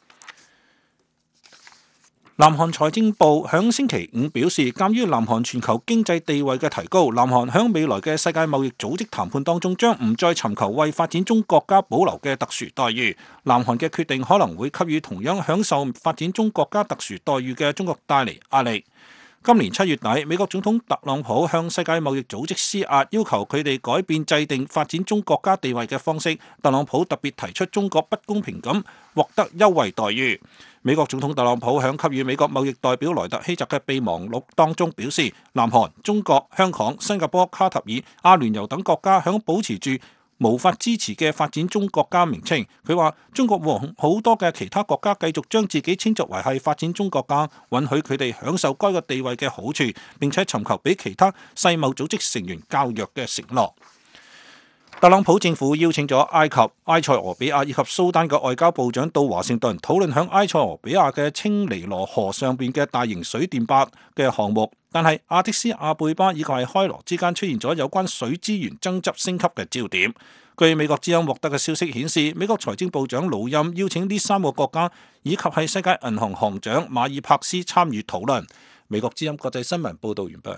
[SPEAKER 4] 南韓財政部響星期五表示，鑒於南韓全球經濟地位嘅提高，南韓響未來嘅世界貿易組織談判當中將唔再尋求為發展中國家保留嘅特殊待遇。南韓嘅決定可能會給予同樣享受發展中國家特殊待遇嘅中國帶嚟壓力。今年七月底，美國總統特朗普向世界貿易組織施壓，要求佢哋改變制定發展中國家地位嘅方式。特朗普特別提出中國不公平咁獲得優惠待遇。美國總統特朗普響給予美國貿易代表萊特希澤嘅備忘錄當中表示，南韓、中國、香港、新加坡、卡塔爾、阿聯酋等國家響保持住無法支持嘅發展中國家名稱。佢話中國和好多嘅其他國家繼續將自己稱作為係發展中國家，允許佢哋享受該個地位嘅好處，並且尋求比其他世貿組織成員較弱嘅承諾。特朗普政府邀請咗埃及、埃塞俄比亞以及蘇丹嘅外交部長到華盛頓討論響埃塞俄比亞嘅青尼羅河上邊嘅大型水電壩嘅項目，但係阿迪斯阿貝巴以及係開羅之間出現咗有關水資源爭執升級嘅焦點。據美國之音獲得嘅消息顯示，美國財政部長魯欽邀請呢三個國家以及係世界銀行行長馬爾帕斯參與討論。美國之音國際新聞報道完畢。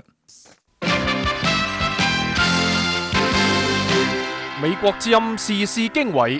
[SPEAKER 1] 美國之音時事經緯，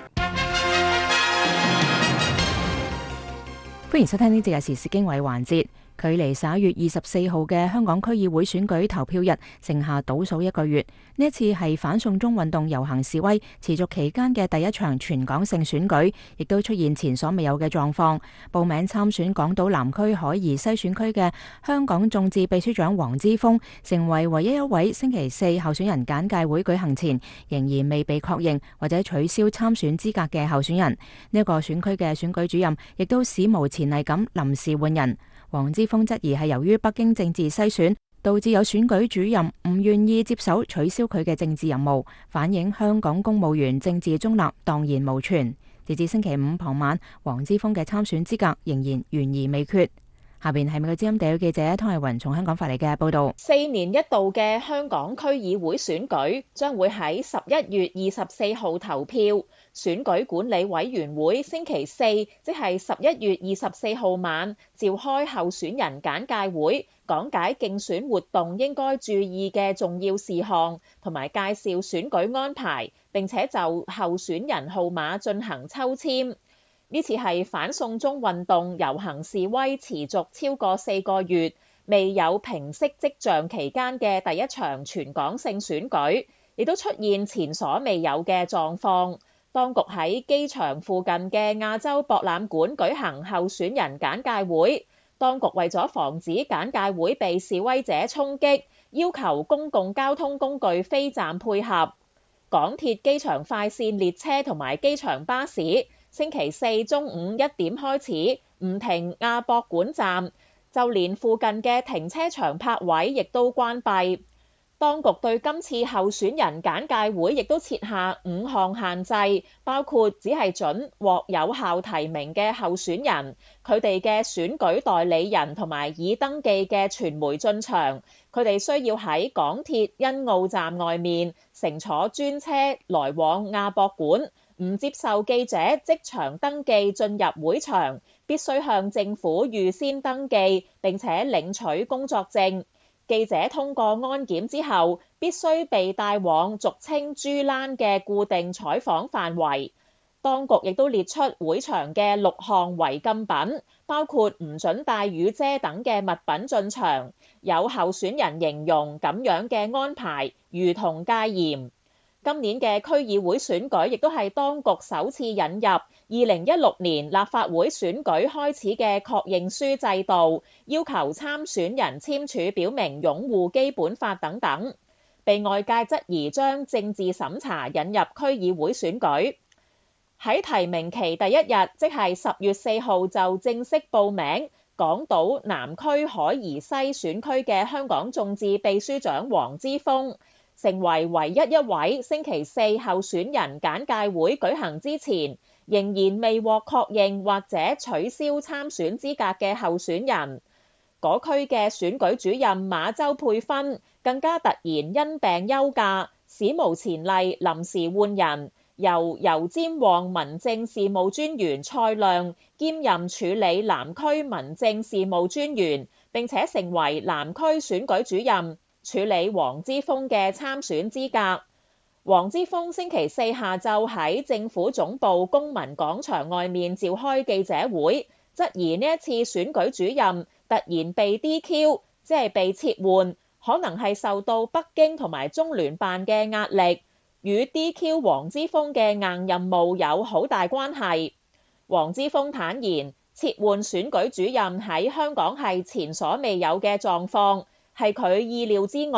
[SPEAKER 2] 歡迎收聽呢節嘅時事經緯環節。距離十一月二十四號嘅香港區議會選舉投票日剩下倒數一個月，呢一次係反送中運動遊行示威持續期間嘅第一場全港性選舉，亦都出現前所未有嘅狀況。報名參選港島南區海怡西選區嘅香港眾志秘書長黃之鋒，成為唯一一位星期四候選人簡介會舉行前仍然未被確認或者取消參選資格嘅候選人。呢一個選區嘅選舉主任亦都史無前例咁臨時換人。黃之鋒質疑係由於北京政治篩選，導致有選舉主任唔願意接手取消佢嘅政治任務，反映香港公務員政治中立蕩然無存。截至星期五傍晚，黃之鋒嘅參選資格仍然懸而未決。下邊係美國之音地區記者湯慧雲從香港發嚟嘅報道。
[SPEAKER 7] 四年一度嘅香港區議會選舉將會喺十一月二十四號投票。選舉管理委員會星期四，即係十一月二十四號晚，召開候選人簡介會，講解競選活動應該注意嘅重要事項，同埋介紹選舉安排，並且就候選人號碼進行抽籤。呢次係反送中運動遊行示威持續超過四個月，未有平息跡象期間嘅第一場全港性選舉，亦都出現前所未有嘅狀況。當局喺機場附近嘅亞洲博覽館舉行候選人簡介會，當局為咗防止簡介會被示威者衝擊，要求公共交通工具飛站配合。港鐵機場快線列車同埋機場巴士星期四中午一點開始唔停亞博館站，就連附近嘅停車場泊位亦都關閉。當局對今次候選人簡介會亦都設下五項限制，包括只係准獲有效提名嘅候選人、佢哋嘅選舉代理人同埋已登記嘅傳媒進場，佢哋需要喺港鐵欣澳站外面乘坐專車來往亞博館，唔接受記者即場登記進入會場，必須向政府預先登記並且領取工作證。記者通過安檢之後，必須被帶往俗稱豬欄嘅固定採訪範圍。當局亦都列出會場嘅六項違禁品，包括唔准帶雨遮等嘅物品進場。有候選人形容咁樣嘅安排如同戒嚴。今年嘅區議會選舉亦都係當局首次引入二零一六年立法會選舉開始嘅確認書制度，要求參選人簽署表明擁護基本法等等，被外界質疑將政治審查引入區議會選舉。喺提名期第一日，即係十月四號就正式報名港島南區海怡西選區嘅香港眾志秘書長黃之鋒，成為唯一一位星期四候選人簡介會舉行之前仍然未獲確認或者取消參選資格嘅候選人。嗰區嘅選舉主任馬周佩芬更加突然因病休假，史無前例臨時換人，由油尖旺民政事務專員蔡亮兼任處理南區民政事務專員，並且成為南區選舉主任，處理黃之鋒嘅參選資格。黃之鋒星期四下晝喺政府總部公民廣場外面召開記者會，質疑呢一次選舉主任突然被 D Q， 即係被撤換，可能係受到北京同埋中聯辦嘅壓力，與 D Q 黃之鋒嘅硬任務有好大關係。黃之鋒坦言，撤換選舉主任喺香港係前所未有嘅狀況，係佢意料之外，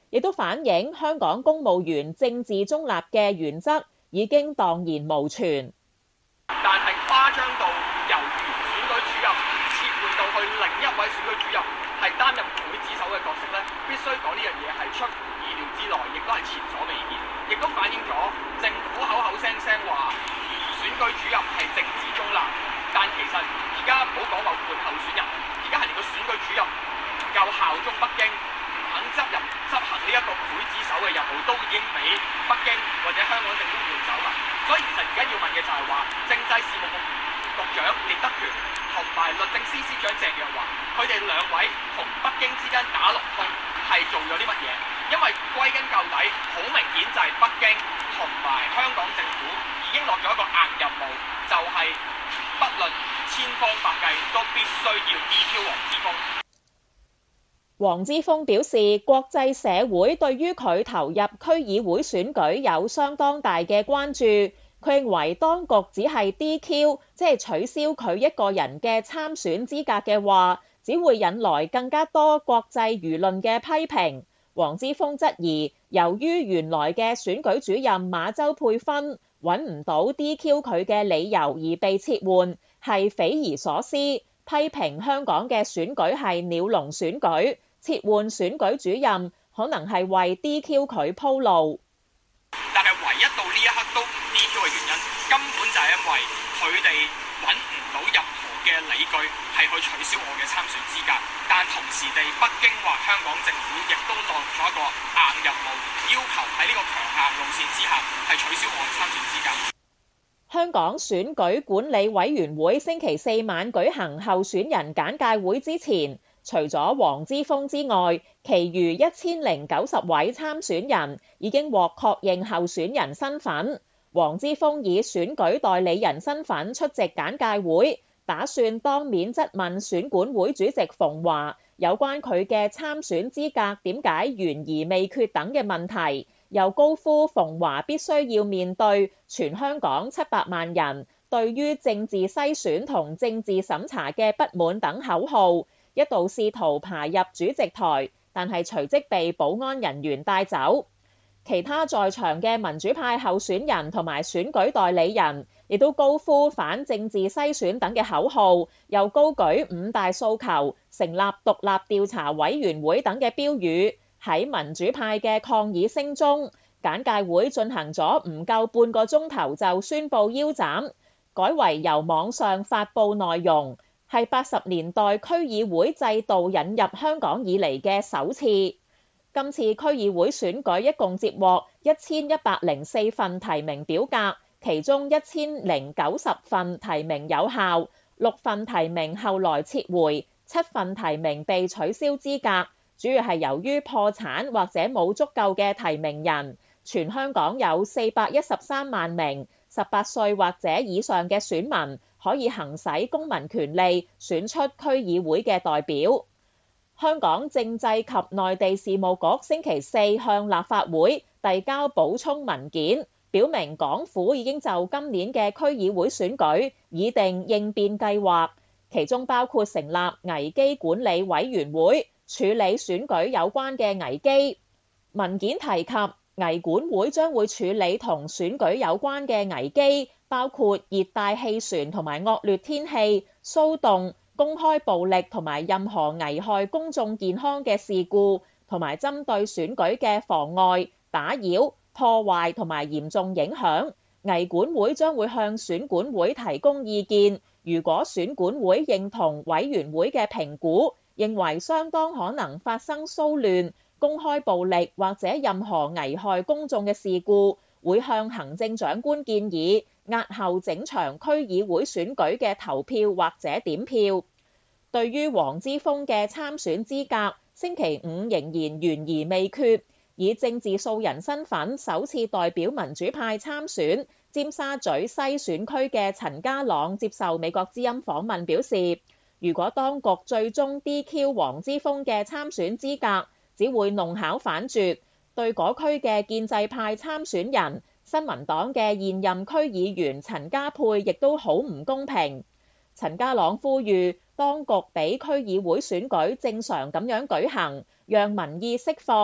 [SPEAKER 7] 亦都反映香港公務員政治中立嘅原則已經蕩然無存。
[SPEAKER 8] 但係誇張到由原選舉主任切換到去另一位選舉主任係擔任劊子手嘅角色呢，必須講呢樣嘢係出乎意料之內，亦都係前所未見，亦都反映咗政府口口聲聲話選舉主任係政治中立，但其實而家唔好講話換候選人，而家係連個選舉主任唔夠效忠北京，唔肯執入執行呢一個劊子手嘅任務，都已經俾北京或者香港政府換走啦。所以其實而家要問嘅就係話，政制事務局局長聶德權同埋律政司司長鄭若驊，佢哋兩位同北京之間打龍通係做咗啲乜嘢？因為歸根究底，好明顯就係北京同埋香港政府已經落咗一個硬任務，就係、是、不論千方百計都必須要 D Q 黃之鋒。
[SPEAKER 7] 黃之鋒表示，國際社會對於佢投入區議會選舉有相當大嘅關注。佢認為當局只係 D Q， 即係取消佢一個人嘅參選資格嘅話，只會引來更加多國際輿論嘅批評。黃之鋒質疑，由於原來嘅選舉主任馬周佩芬揾唔到 D Q 佢嘅理由而被撤換，係匪夷所思，批評香港嘅選舉係鳥籠選舉，撤換選舉主任可能係為 D Q 佢鋪路。
[SPEAKER 8] 但係唯一到呢一刻都唔 D Q 嘅原因，根本就係因為佢哋揾唔到任何嘅理據係去取消我嘅參選資格，但同時地，北京或香港政府亦都落咗一個硬任務，要求喺呢個強硬路線之下係取消我嘅參選資格。
[SPEAKER 7] 香港選舉管理委員會星期四晚舉行候選人簡介會之前，除咗黃之鋒之外，其餘一千零九十位參選人已經獲確認候選人身份。黃之鋒以選舉代理人身份出席簡介會，打算當面質問選管會主席馮華有關佢嘅參選資格點解懸而未決等嘅問題，又高呼馮華必須要面對全香港七百萬人對於政治篩選同政治審查嘅不滿等口號，一度試圖爬入主席台，但係隨即被保安人員帶走。其他在場嘅民主派候選人同埋選舉代理人亦都高呼反政治篩選等嘅口號，又高舉五大訴求、成立獨立調查委員會等嘅標語。喺民主派嘅抗議聲中，簡介會進行咗唔夠半個鐘頭就宣布腰斬，改為由網上發布內容，係八十年代區議會制度引入香港以嚟嘅首次。今次區議會選舉一共接獲一千一百零四份提名表格，其中一千零九十份提名有效，六份提名後來撤回，七份提名被取消資格，主要係由於破產或者冇足夠嘅提名人。全香港有四百一十三萬名十八歲或者以上嘅選民可以行使公民權利，選出區議會嘅代表。香港政制及內地事務局星期四向立法會遞交補充文件，表明港府已經就今年嘅區議會選舉擬定應變計劃，其中包括成立危機管理委員會，處理選舉有關嘅危機。文件提及危管會將會處理同選舉有關嘅危機，包括熱帶氣旋同埋惡劣天氣、騷動、公開暴力同埋任何危害公眾健康嘅事故，同埋針對選舉嘅妨礙、打擾、破壞同埋嚴重影響。危管會將會向選管會提供意見，如果選管會認同委員會嘅評估，認為相當可能發生騷亂、公開暴力或者任何危害公眾嘅事故，會向行政長官建議押後整場區議會選舉嘅投票或者點票。對於黃之鋒嘅參選資格，星期五仍然懸而未決。以政治素人身份首次代表民主派參選尖沙咀西選區嘅陳家朗接受美國之音訪問表示，如果當局最終 D Q 黃之鋒嘅參選資格，只會弄巧反拙，對嗰區嘅建制派參選人新民黨嘅現任區議員陳家佩亦都好唔公平。陳家朗呼籲當局俾區議會選舉正常咁樣舉行，讓民意釋放，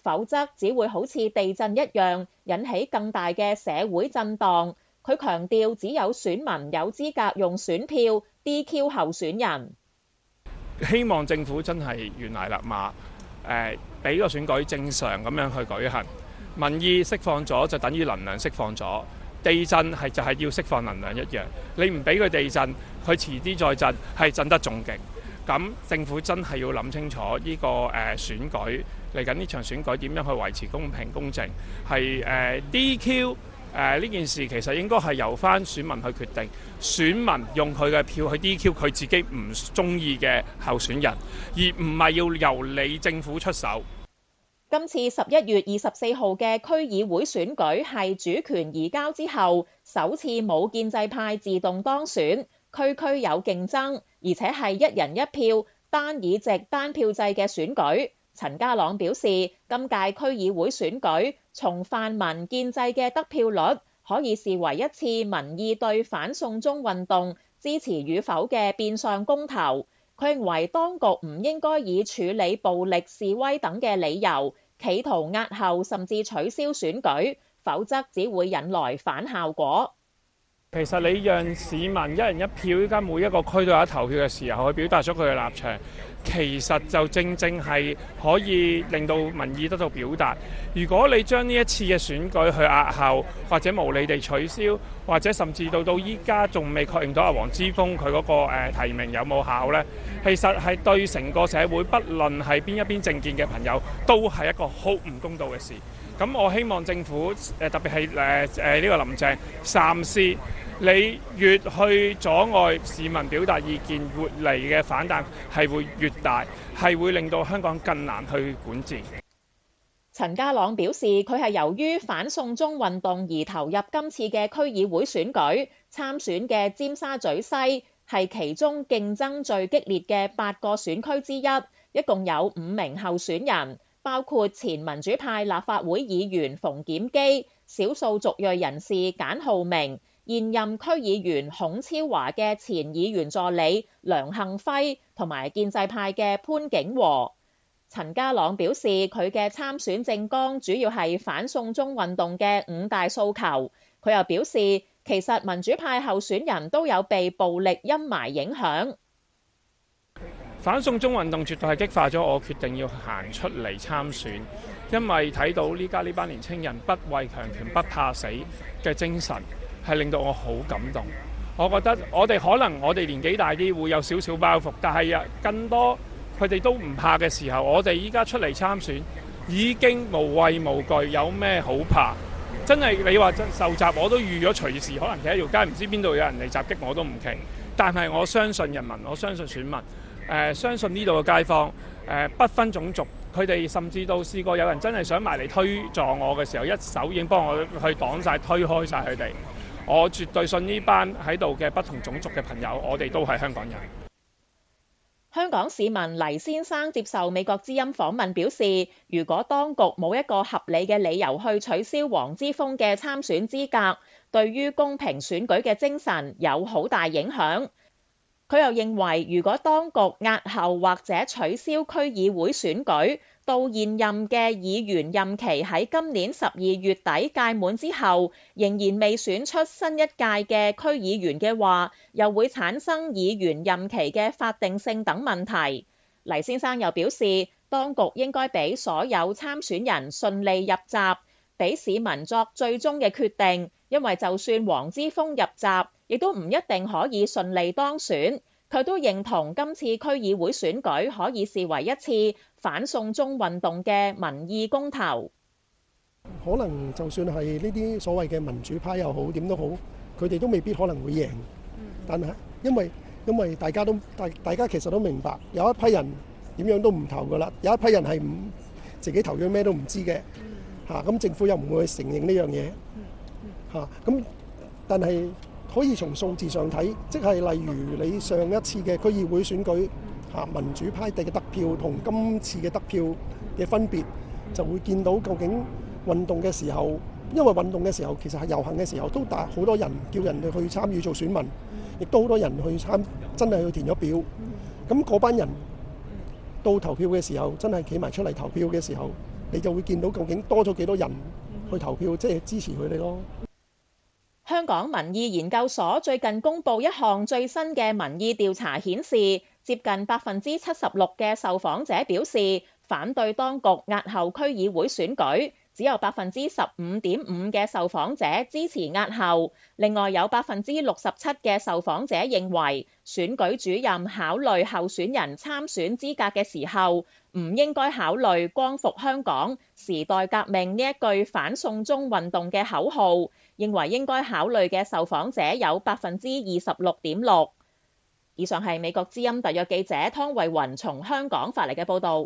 [SPEAKER 7] 否則只會好似地震一樣引起更大嘅社會震盪。佢強調，只有選民有資格用選票 D Q 候選人。
[SPEAKER 9] 希望政府真係懸崖勒馬，誒俾個選舉正常咁樣去舉行。民意釋放咗就等於能量釋放咗，地震係就係要釋放能量一樣。你唔俾佢地震，佢遲啲再震係震得仲勁。咁政府真係要諗清楚呢個誒選舉嚟緊呢場選舉點樣去維持公平公正，係誒 D Q。誒呢件事其實應該係由翻選民去決定，選民用佢嘅票去 D Q 佢自己唔中意嘅候選人，而唔係要由你政府出手。
[SPEAKER 7] 今次十一月二十四號嘅區議會選舉係主權移交之後首次冇建制派自動當選，區區有競爭，而且係一人一票單議席單票制嘅選舉。陳家朗表示，今屆區議會選舉從泛民建制嘅得票率可以視為一次民意對反送中運動支持與否嘅變相公投。佢認為當局唔應該以處理暴力示威等嘅理由企圖押後甚至取消選舉，否則只會引來反效果。
[SPEAKER 9] 其實你讓市民一人一票，依家每一個區都有投票嘅時候，去表達咗佢嘅立場，其實就正正係可以令到民意得到表達。如果你將呢一次嘅選舉去押後，或者無理地取消，或者甚至到到依家仲未確認到阿黃之鋒佢嗰個誒提名有冇效呢？其實係對成個社會，不論係邊一邊政見嘅朋友，都係一個好唔公道嘅事。咁我希望政府誒特別係誒誒呢個林鄭三思，你越去阻礙市民表達意見，活嚟嘅反彈係會越大，係會令到香港更難去管治。
[SPEAKER 7] 陳家朗表示，佢係由於反送中運動而投入今次嘅區議會選舉，參選嘅尖沙咀西係其中競爭最激烈嘅八個選區之一，一共有五名候選人，包括前民主派立法會議員馮檢基、少數族裔人士簡浩明、現任區議員孔超華嘅前議員助理梁幸輝同埋建制派嘅潘景和。陳家朗表示，佢嘅參選政綱主要係反送中運動嘅五大訴求。佢又表示，其實民主派候選人都有被暴力陰霾影響。
[SPEAKER 9] 反送中運動絕對係激化咗我決定要行出嚟參選，因為睇到呢家呢班年青人不畏強權、不怕死嘅精神，係令到我好感動。我覺得我哋可能我哋年紀大啲會有少少包袱，但係啊更多佢哋都唔怕嘅時候，我哋依家出嚟參選已經無畏無懼，有咩好怕？真係你話受襲，我都預咗隨時可能企喺條街，唔知邊度有人嚟襲擊我都唔奇。但係我相信人民，我相信選民。誒、呃、相信呢度嘅街坊，誒、呃、不分種族，佢哋甚至到試過有人真係想埋嚟推撞我嘅時候，一手已經幫我去擋晒、推開晒佢哋。我絕對信呢班喺度嘅不同種族嘅朋友，我哋都係香港人。
[SPEAKER 7] 香港市民黎先生接受美國之音訪問表示，如果當局冇一個合理嘅理由去取消黃之鋒嘅參選資格，對於公平選舉嘅精神有好大影響。佢又認為，如果當局押後或者取消區議會選舉，到現任嘅議員任期喺今年十二月底屆滿之後，仍然未選出新一屆嘅區議員嘅話，又會產生議員任期嘅法定性等問題。黎先生又表示，當局應該俾所有參選人順利入閘，俾市民作最終嘅決定，因為就算黃之鋒入閘，亦都唔一定可以順利當選。佢都認同今次區議會選舉可以視為一次反送中運動嘅民意公投。
[SPEAKER 10] 可能就算係呢啲所謂嘅民主派又好，點都好，佢哋都未必可能會贏。但係因為因為大家都大大家其實都明白，有一批人點樣都唔投㗎喇，有一批人係唔自己投咗咩都唔知嘅嚇。咁政府又唔會承認呢樣嘢嚇。咁但係可以從數字上睇，即係例如你上一次嘅區議會選舉嚇，民主派地嘅得票同今次嘅得票嘅分別，就會見到究竟運動嘅時候，因為運動嘅時候其實係遊行嘅時候都大好多人叫人哋去參與做選民，亦都好多人去參真係去填咗表。咁嗰班人到投票嘅時候，真係企埋出嚟投票嘅時候， 你就會見到究竟多咗幾多人去投票，即係支持佢哋咯。
[SPEAKER 7] 香港民意研究所最近公布一項最新嘅民意調查顯示，接近百分之七十六嘅受訪者表示反對當局押後區議會選舉，只有百分之十五點五嘅受訪者支持押後。另外有百分之六十七嘅受訪者認為選舉主任考慮候選人參選資格嘅時候，唔應該考慮光復香港、時代革命呢一句反送中運動嘅口號，認為應該考慮嘅受訪者有百分之二十六點六。以上係美國之音特約記者湯慧雲從香港發嚟嘅報導。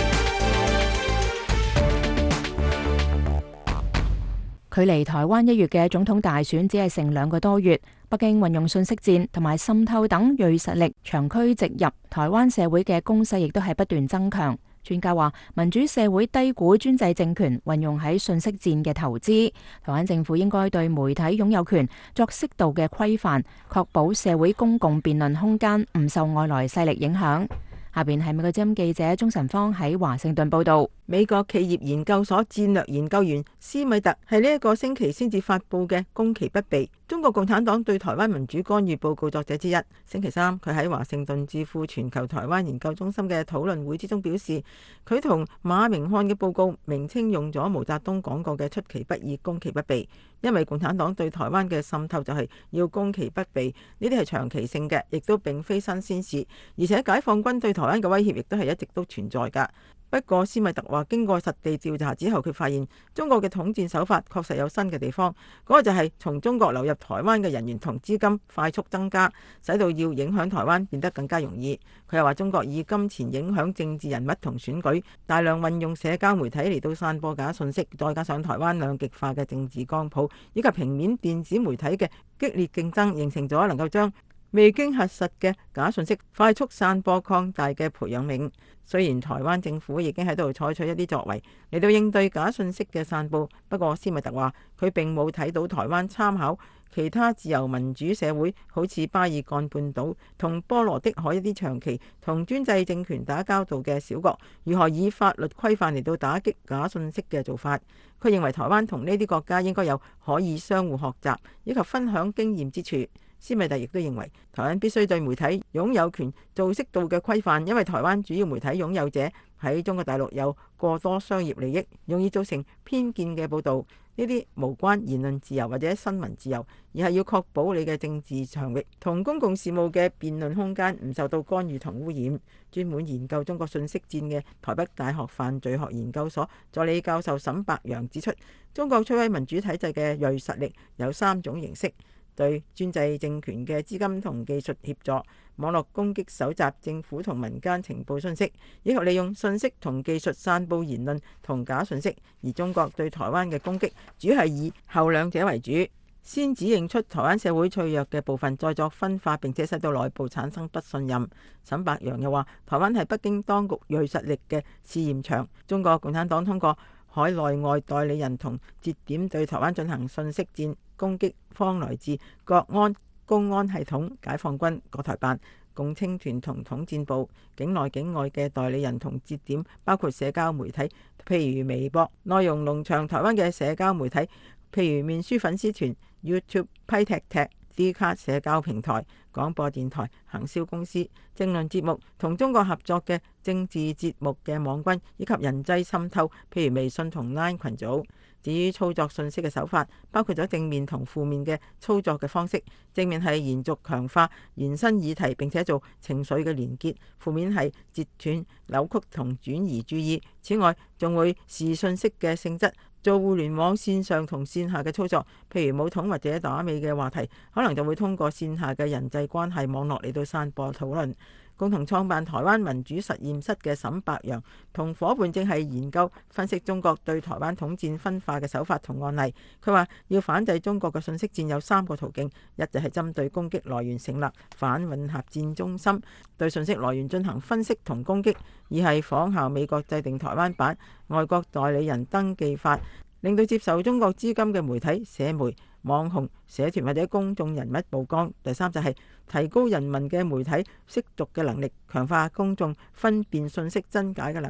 [SPEAKER 2] 距離台灣一月嘅總統大選只係剩兩個多月，北京運用信息戰同埋滲透等銳實力長驅直入台灣社會嘅攻勢亦都係不斷增強。專家話，民主社會低估專制政權運用喺信息戰嘅投資，台灣政府應該對媒體擁有權作適度嘅規範，確保社會公共辯論空間唔受外來勢力影響。下邊係美國之音記者鍾晨芳喺華盛頓報道。
[SPEAKER 6] 美國企業研究所戰略研究員施米特係呢一個星期先至發布嘅攻其不備中國共產黨對台灣民主干預報告作者之一。星期三，佢喺華盛頓智庫全球台灣研究中心嘅討論會之中表示，佢同馬明漢嘅報告名稱用咗毛澤東講過嘅出其不意、攻其不備，因為共產黨對台灣嘅滲透就係要攻其不備，呢啲係長期性嘅，亦都並非新鮮事，而且解放軍對台灣嘅威脅亦都係一直都存在㗎。不過，施米特話經過實地調查之後，佢發現中國嘅統戰手法確實有新嘅地方，嗰個就係從中國流入台灣嘅人員同資金快速增加，使到要影響台灣變得更加容易。佢又話中國以金錢影響政治人物同選舉，大量運用社交媒體嚟到散播假信息，再加上台灣兩極化嘅政治光譜以及平面電子媒體嘅激烈競爭，形成咗能夠將未經核實嘅假信息快速散播擴大嘅培養皿。雖然台灣政府已經喺度採取一啲作為嚟到應對假信息嘅散佈，不過施米特話佢並冇睇到台灣參考其他自由民主社會，好似巴爾幹半島同波羅的海一啲長期同專制政權打交道嘅小國，如何以法律規範嚟到打擊假信息嘅做法。佢認為台灣同呢啲國家應該有可以相互學習以及分享經驗之處。施米特亦都認為台灣必須對媒體擁有權做適度嘅規範，因為台灣主要媒體擁有者喺中國大陸有過多商業利益，容易造成偏見嘅報導。呢啲無關言論自由或者新聞自由，而係要確保你嘅政治場域同公共事務嘅辯論空間唔受到干預同污染。專門研究中國信息戰嘅台北大學犯罪學研究所助理教授沈伯洋指出，中國摧毀民主體制嘅銳實力有三種形式：對專制政權嘅資金同技術協助、網絡攻擊搜集政府同民間情報信息，以及利用信息同技術散佈言論同假信息。而中國對台灣嘅攻擊主要係以後兩者為主，先指認出台灣社會脆弱嘅部分，再作分化，並且使到內部產生不信任。沈伯洋又話，台灣係北京當局銳實力嘅試驗場，中國共產黨通過海內外代理人同節點對台灣進行信息戰攻擊，方來自國安、公安系統、解放軍、國台辦、共青團同統戰部，境內境外嘅代理人同節點包括社交媒體，譬如微博，內容農場台灣嘅社交媒體，譬如面書粉絲團、YouTube、批踢踢、D 卡社交平台、廣播電台、行銷公司、政論節目同中國合作嘅政治節目嘅網軍，以及人際滲透，譬如微信同 Line 群組。至於操作信息嘅手法，包括咗正面同負面嘅操作嘅方式。正面係延續強化、延伸議題，並且做情緒嘅連結；負面係截斷、扭曲同轉移注意。此外，仲會視信息嘅性質，做互聯網線上同線下嘅操作，譬如武統或者打美嘅話題，可能就會通過線下嘅人際關係網絡嚟到散播討論。共同創辦台灣民主實驗室嘅沈伯洋同伙伴正係研究分析中國對台灣統戰分化嘅手法同案例。佢話要反制中國嘅信息戰有三個途徑，一就係針對攻擊來源成立反混合戰中心，對信息來源進行分析同攻擊；二係仿效美國制定台灣版外國代理人登記法，令到接受中國資金嘅媒體、社媒、網紅、社團或者公眾人物曝光；第三就係提高人民嘅媒體識讀嘅能力，強化公眾分辨信息真假嘅能力，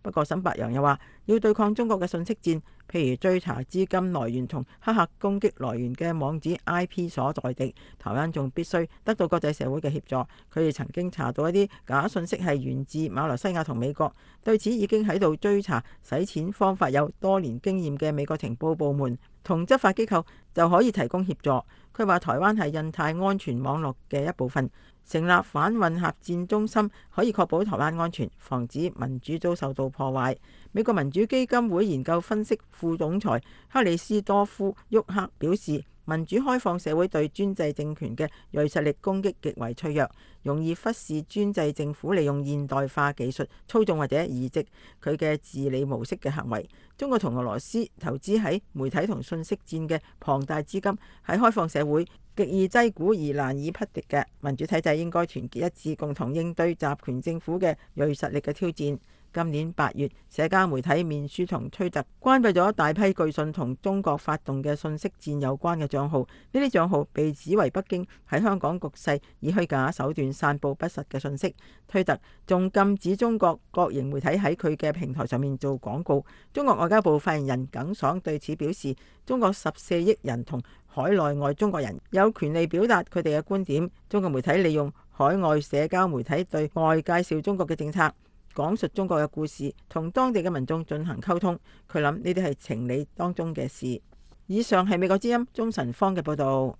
[SPEAKER 6] 不過沈伯洋又話，要對抗中國嘅信息戰，譬如追查資金來源同黑客攻擊來源嘅網址 I P 所在地，台灣仲必須得到國際社會嘅協助。佢哋曾經查到一啲假信息係源自馬來西亞同美國，對此已經喺度追查洗錢方法有多年經驗嘅美國情報部門同執法機構就可以提供協助。佢話台灣係印太安全網絡嘅一部分，成立反混合戰中心可以確保台灣安全，防止民主遭受到破壞。美國民主基金會研究分析副總裁克里斯多夫沃克表示，民主開放社會對專制政權嘅銳實力攻擊極為脆弱，容易忽視專制政府利用現代化技術操縱或者移植佢嘅治理模式嘅行為。中國同俄羅斯投資喺媒體同信息戰嘅龐大資金，喺開放社會極易擠股而難以匹敵嘅民主體制，應該團結一致，共同應對集權政府嘅銳實力嘅挑戰。今年八月，社交媒體面書同推特關閉咗大批據信同中國發動嘅信息戰有關嘅賬號，呢啲賬號被指為北京喺香港局勢以虛假手段散佈不實嘅信息。推特仲禁止中國國營媒體喺佢嘅平台上面做廣告。中國外交部發言人耿爽對此表示，中國十四億人同海內外中國人有權利表達佢哋嘅觀點，中國媒體利用海外社交媒體對外介紹中國嘅政策，講述中國嘅故事，同當地嘅民眾進行溝通。佢諗呢啲係情理當中嘅事。以上係美國之音鍾晨芳嘅報導。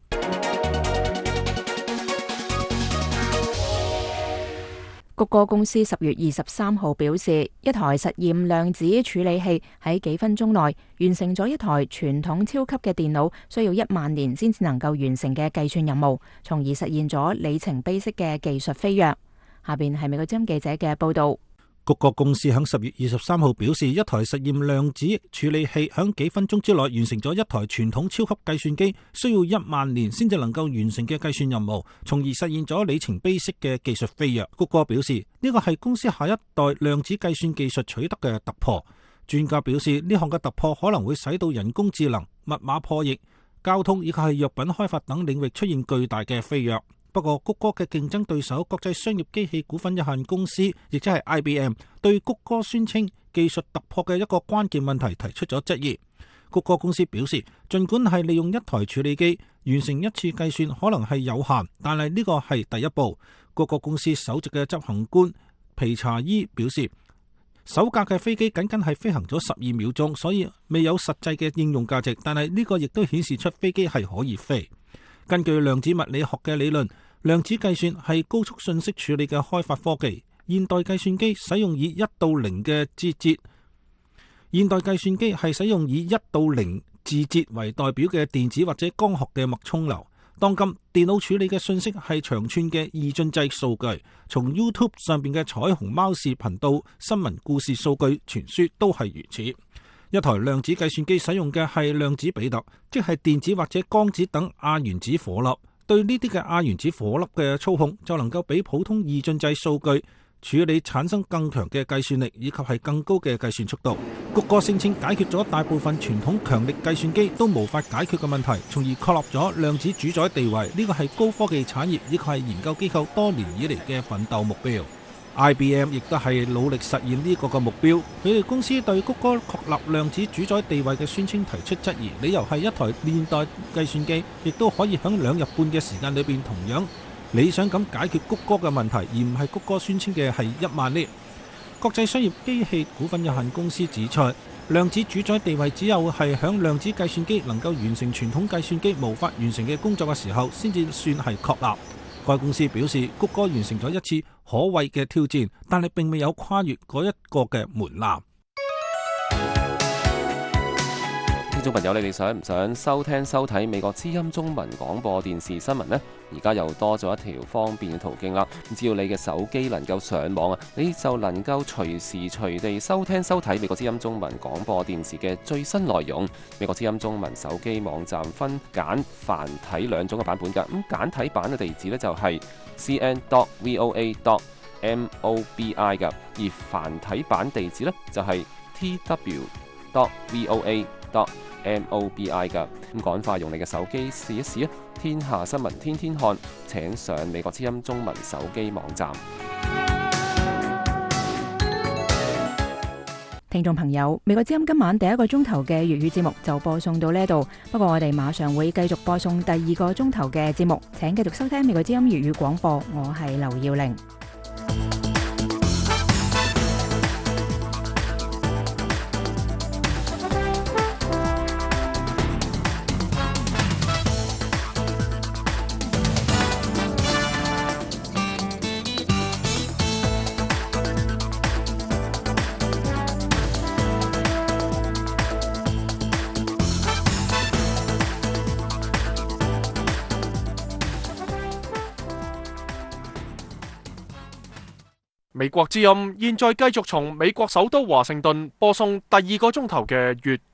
[SPEAKER 2] 谷歌公司十月二十三號表示，一台實驗量子處理器喺幾分鐘內完成咗一台傳統超級嘅電腦需要一萬年先至能夠完成嘅計算任務，從而實現咗里程碑式嘅技術飛躍。下邊係美國之音記者嘅報導。
[SPEAKER 4] 谷歌公司喺十月二十三號表示，一台實驗量子處理器喺幾分鐘之內完成咗一台傳統超級計算機需要一萬年先至能夠完成嘅計算任務，從而實現咗里程碑式嘅技術飛躍。谷歌表示，呢個係公司下一代量子計算技術取得嘅突破。專家表示，呢項嘅突破可能會使到人工智能、密碼破譯、交通以及係藥品開發等領域出現巨大嘅飛躍。不過，谷歌嘅競爭對手國際商業機器股份有限公司，亦即係 I B M， 對谷歌宣稱技術突破嘅一個關鍵問題提出咗質疑。谷歌公司表示，儘管係利用一台處理機完成一次計算可能係有限，但係呢個係第一步。谷歌公司首席嘅執行官皮查伊表示，首架嘅飛機僅僅係飛行咗十二秒鐘，所以未有實際嘅應用價值，但係呢個亦都顯示出飛機係可以飛。根據量子物理學嘅理論，量子計算係高速信息處理嘅開發科技。現代計算機使用以一到零嘅字節，現代計算機係使用以一到零字節為代表嘅電子或者光學嘅脈衝流。當今電腦處理嘅信息係長串嘅二進制數據，從 YouTube 上邊嘅彩虹貓視頻到新聞故事數據傳輸都係如此。一台量子計算機使用嘅係量子比特，即係電子或者光子等亞原子火粒。對呢啲嘅亞原子火粒嘅操控，就能夠比普通二進制數據處理產生更強嘅計算力，以及係更高嘅計算速度。谷歌聲稱解決咗大部分傳統強力計算機都無法解決嘅問題，從而確立咗量子主宰地位。呢個係高科技產業以及係研究機構多年以嚟嘅奮鬥目標。I B M 亦都係努力實現呢個嘅目標。佢哋公司對谷歌確立量子主宰地位嘅宣稱提出質疑，理由係一台現代計算機亦都可以喺兩日半嘅時間裏邊同樣理想咁解決谷歌嘅問題，而唔係谷歌宣稱嘅係一萬年。國際商業機器股份有限公司指出，量子主宰地位只有係喺量子計算機能夠完成傳統計算機無法完成嘅工作嘅時候，先至算係確立。該公司表示，谷歌完成咗一次可畏嘅挑戰，但係並未有跨越嗰一個嘅門檻。
[SPEAKER 11] 聽眾朋友，你哋想唔想收聽收睇美國之音中文廣播電視新聞呢？而家又多咗一條方便嘅途徑啦！只要你嘅手機能夠上網啊，你就能夠隨時隨地收聽收睇美國之音中文廣播電視嘅最新內容。美國之音中文手機網站分簡繁體兩種嘅版本㗎。咁簡體版嘅地址呢，就係 c n dot v o a dot m o b i 㗎，而繁體版地址呢，就係 t w dot v o a dot m o b i 㗎。咁趕快用你嘅手機試一試啊！天下新聞天天看，請上美國之音中文手機網站。
[SPEAKER 2] 聽眾朋友，美國之音今晚第一個鐘頭嘅粵語節目就播送到呢度，不過我哋馬上會繼續播送第二個鐘頭嘅節目，請繼續收聽美國之音粵語廣播，我係劉耀玲。
[SPEAKER 1] 美國之音現在繼續從美國首都華盛頓播送第二個鐘頭嘅粵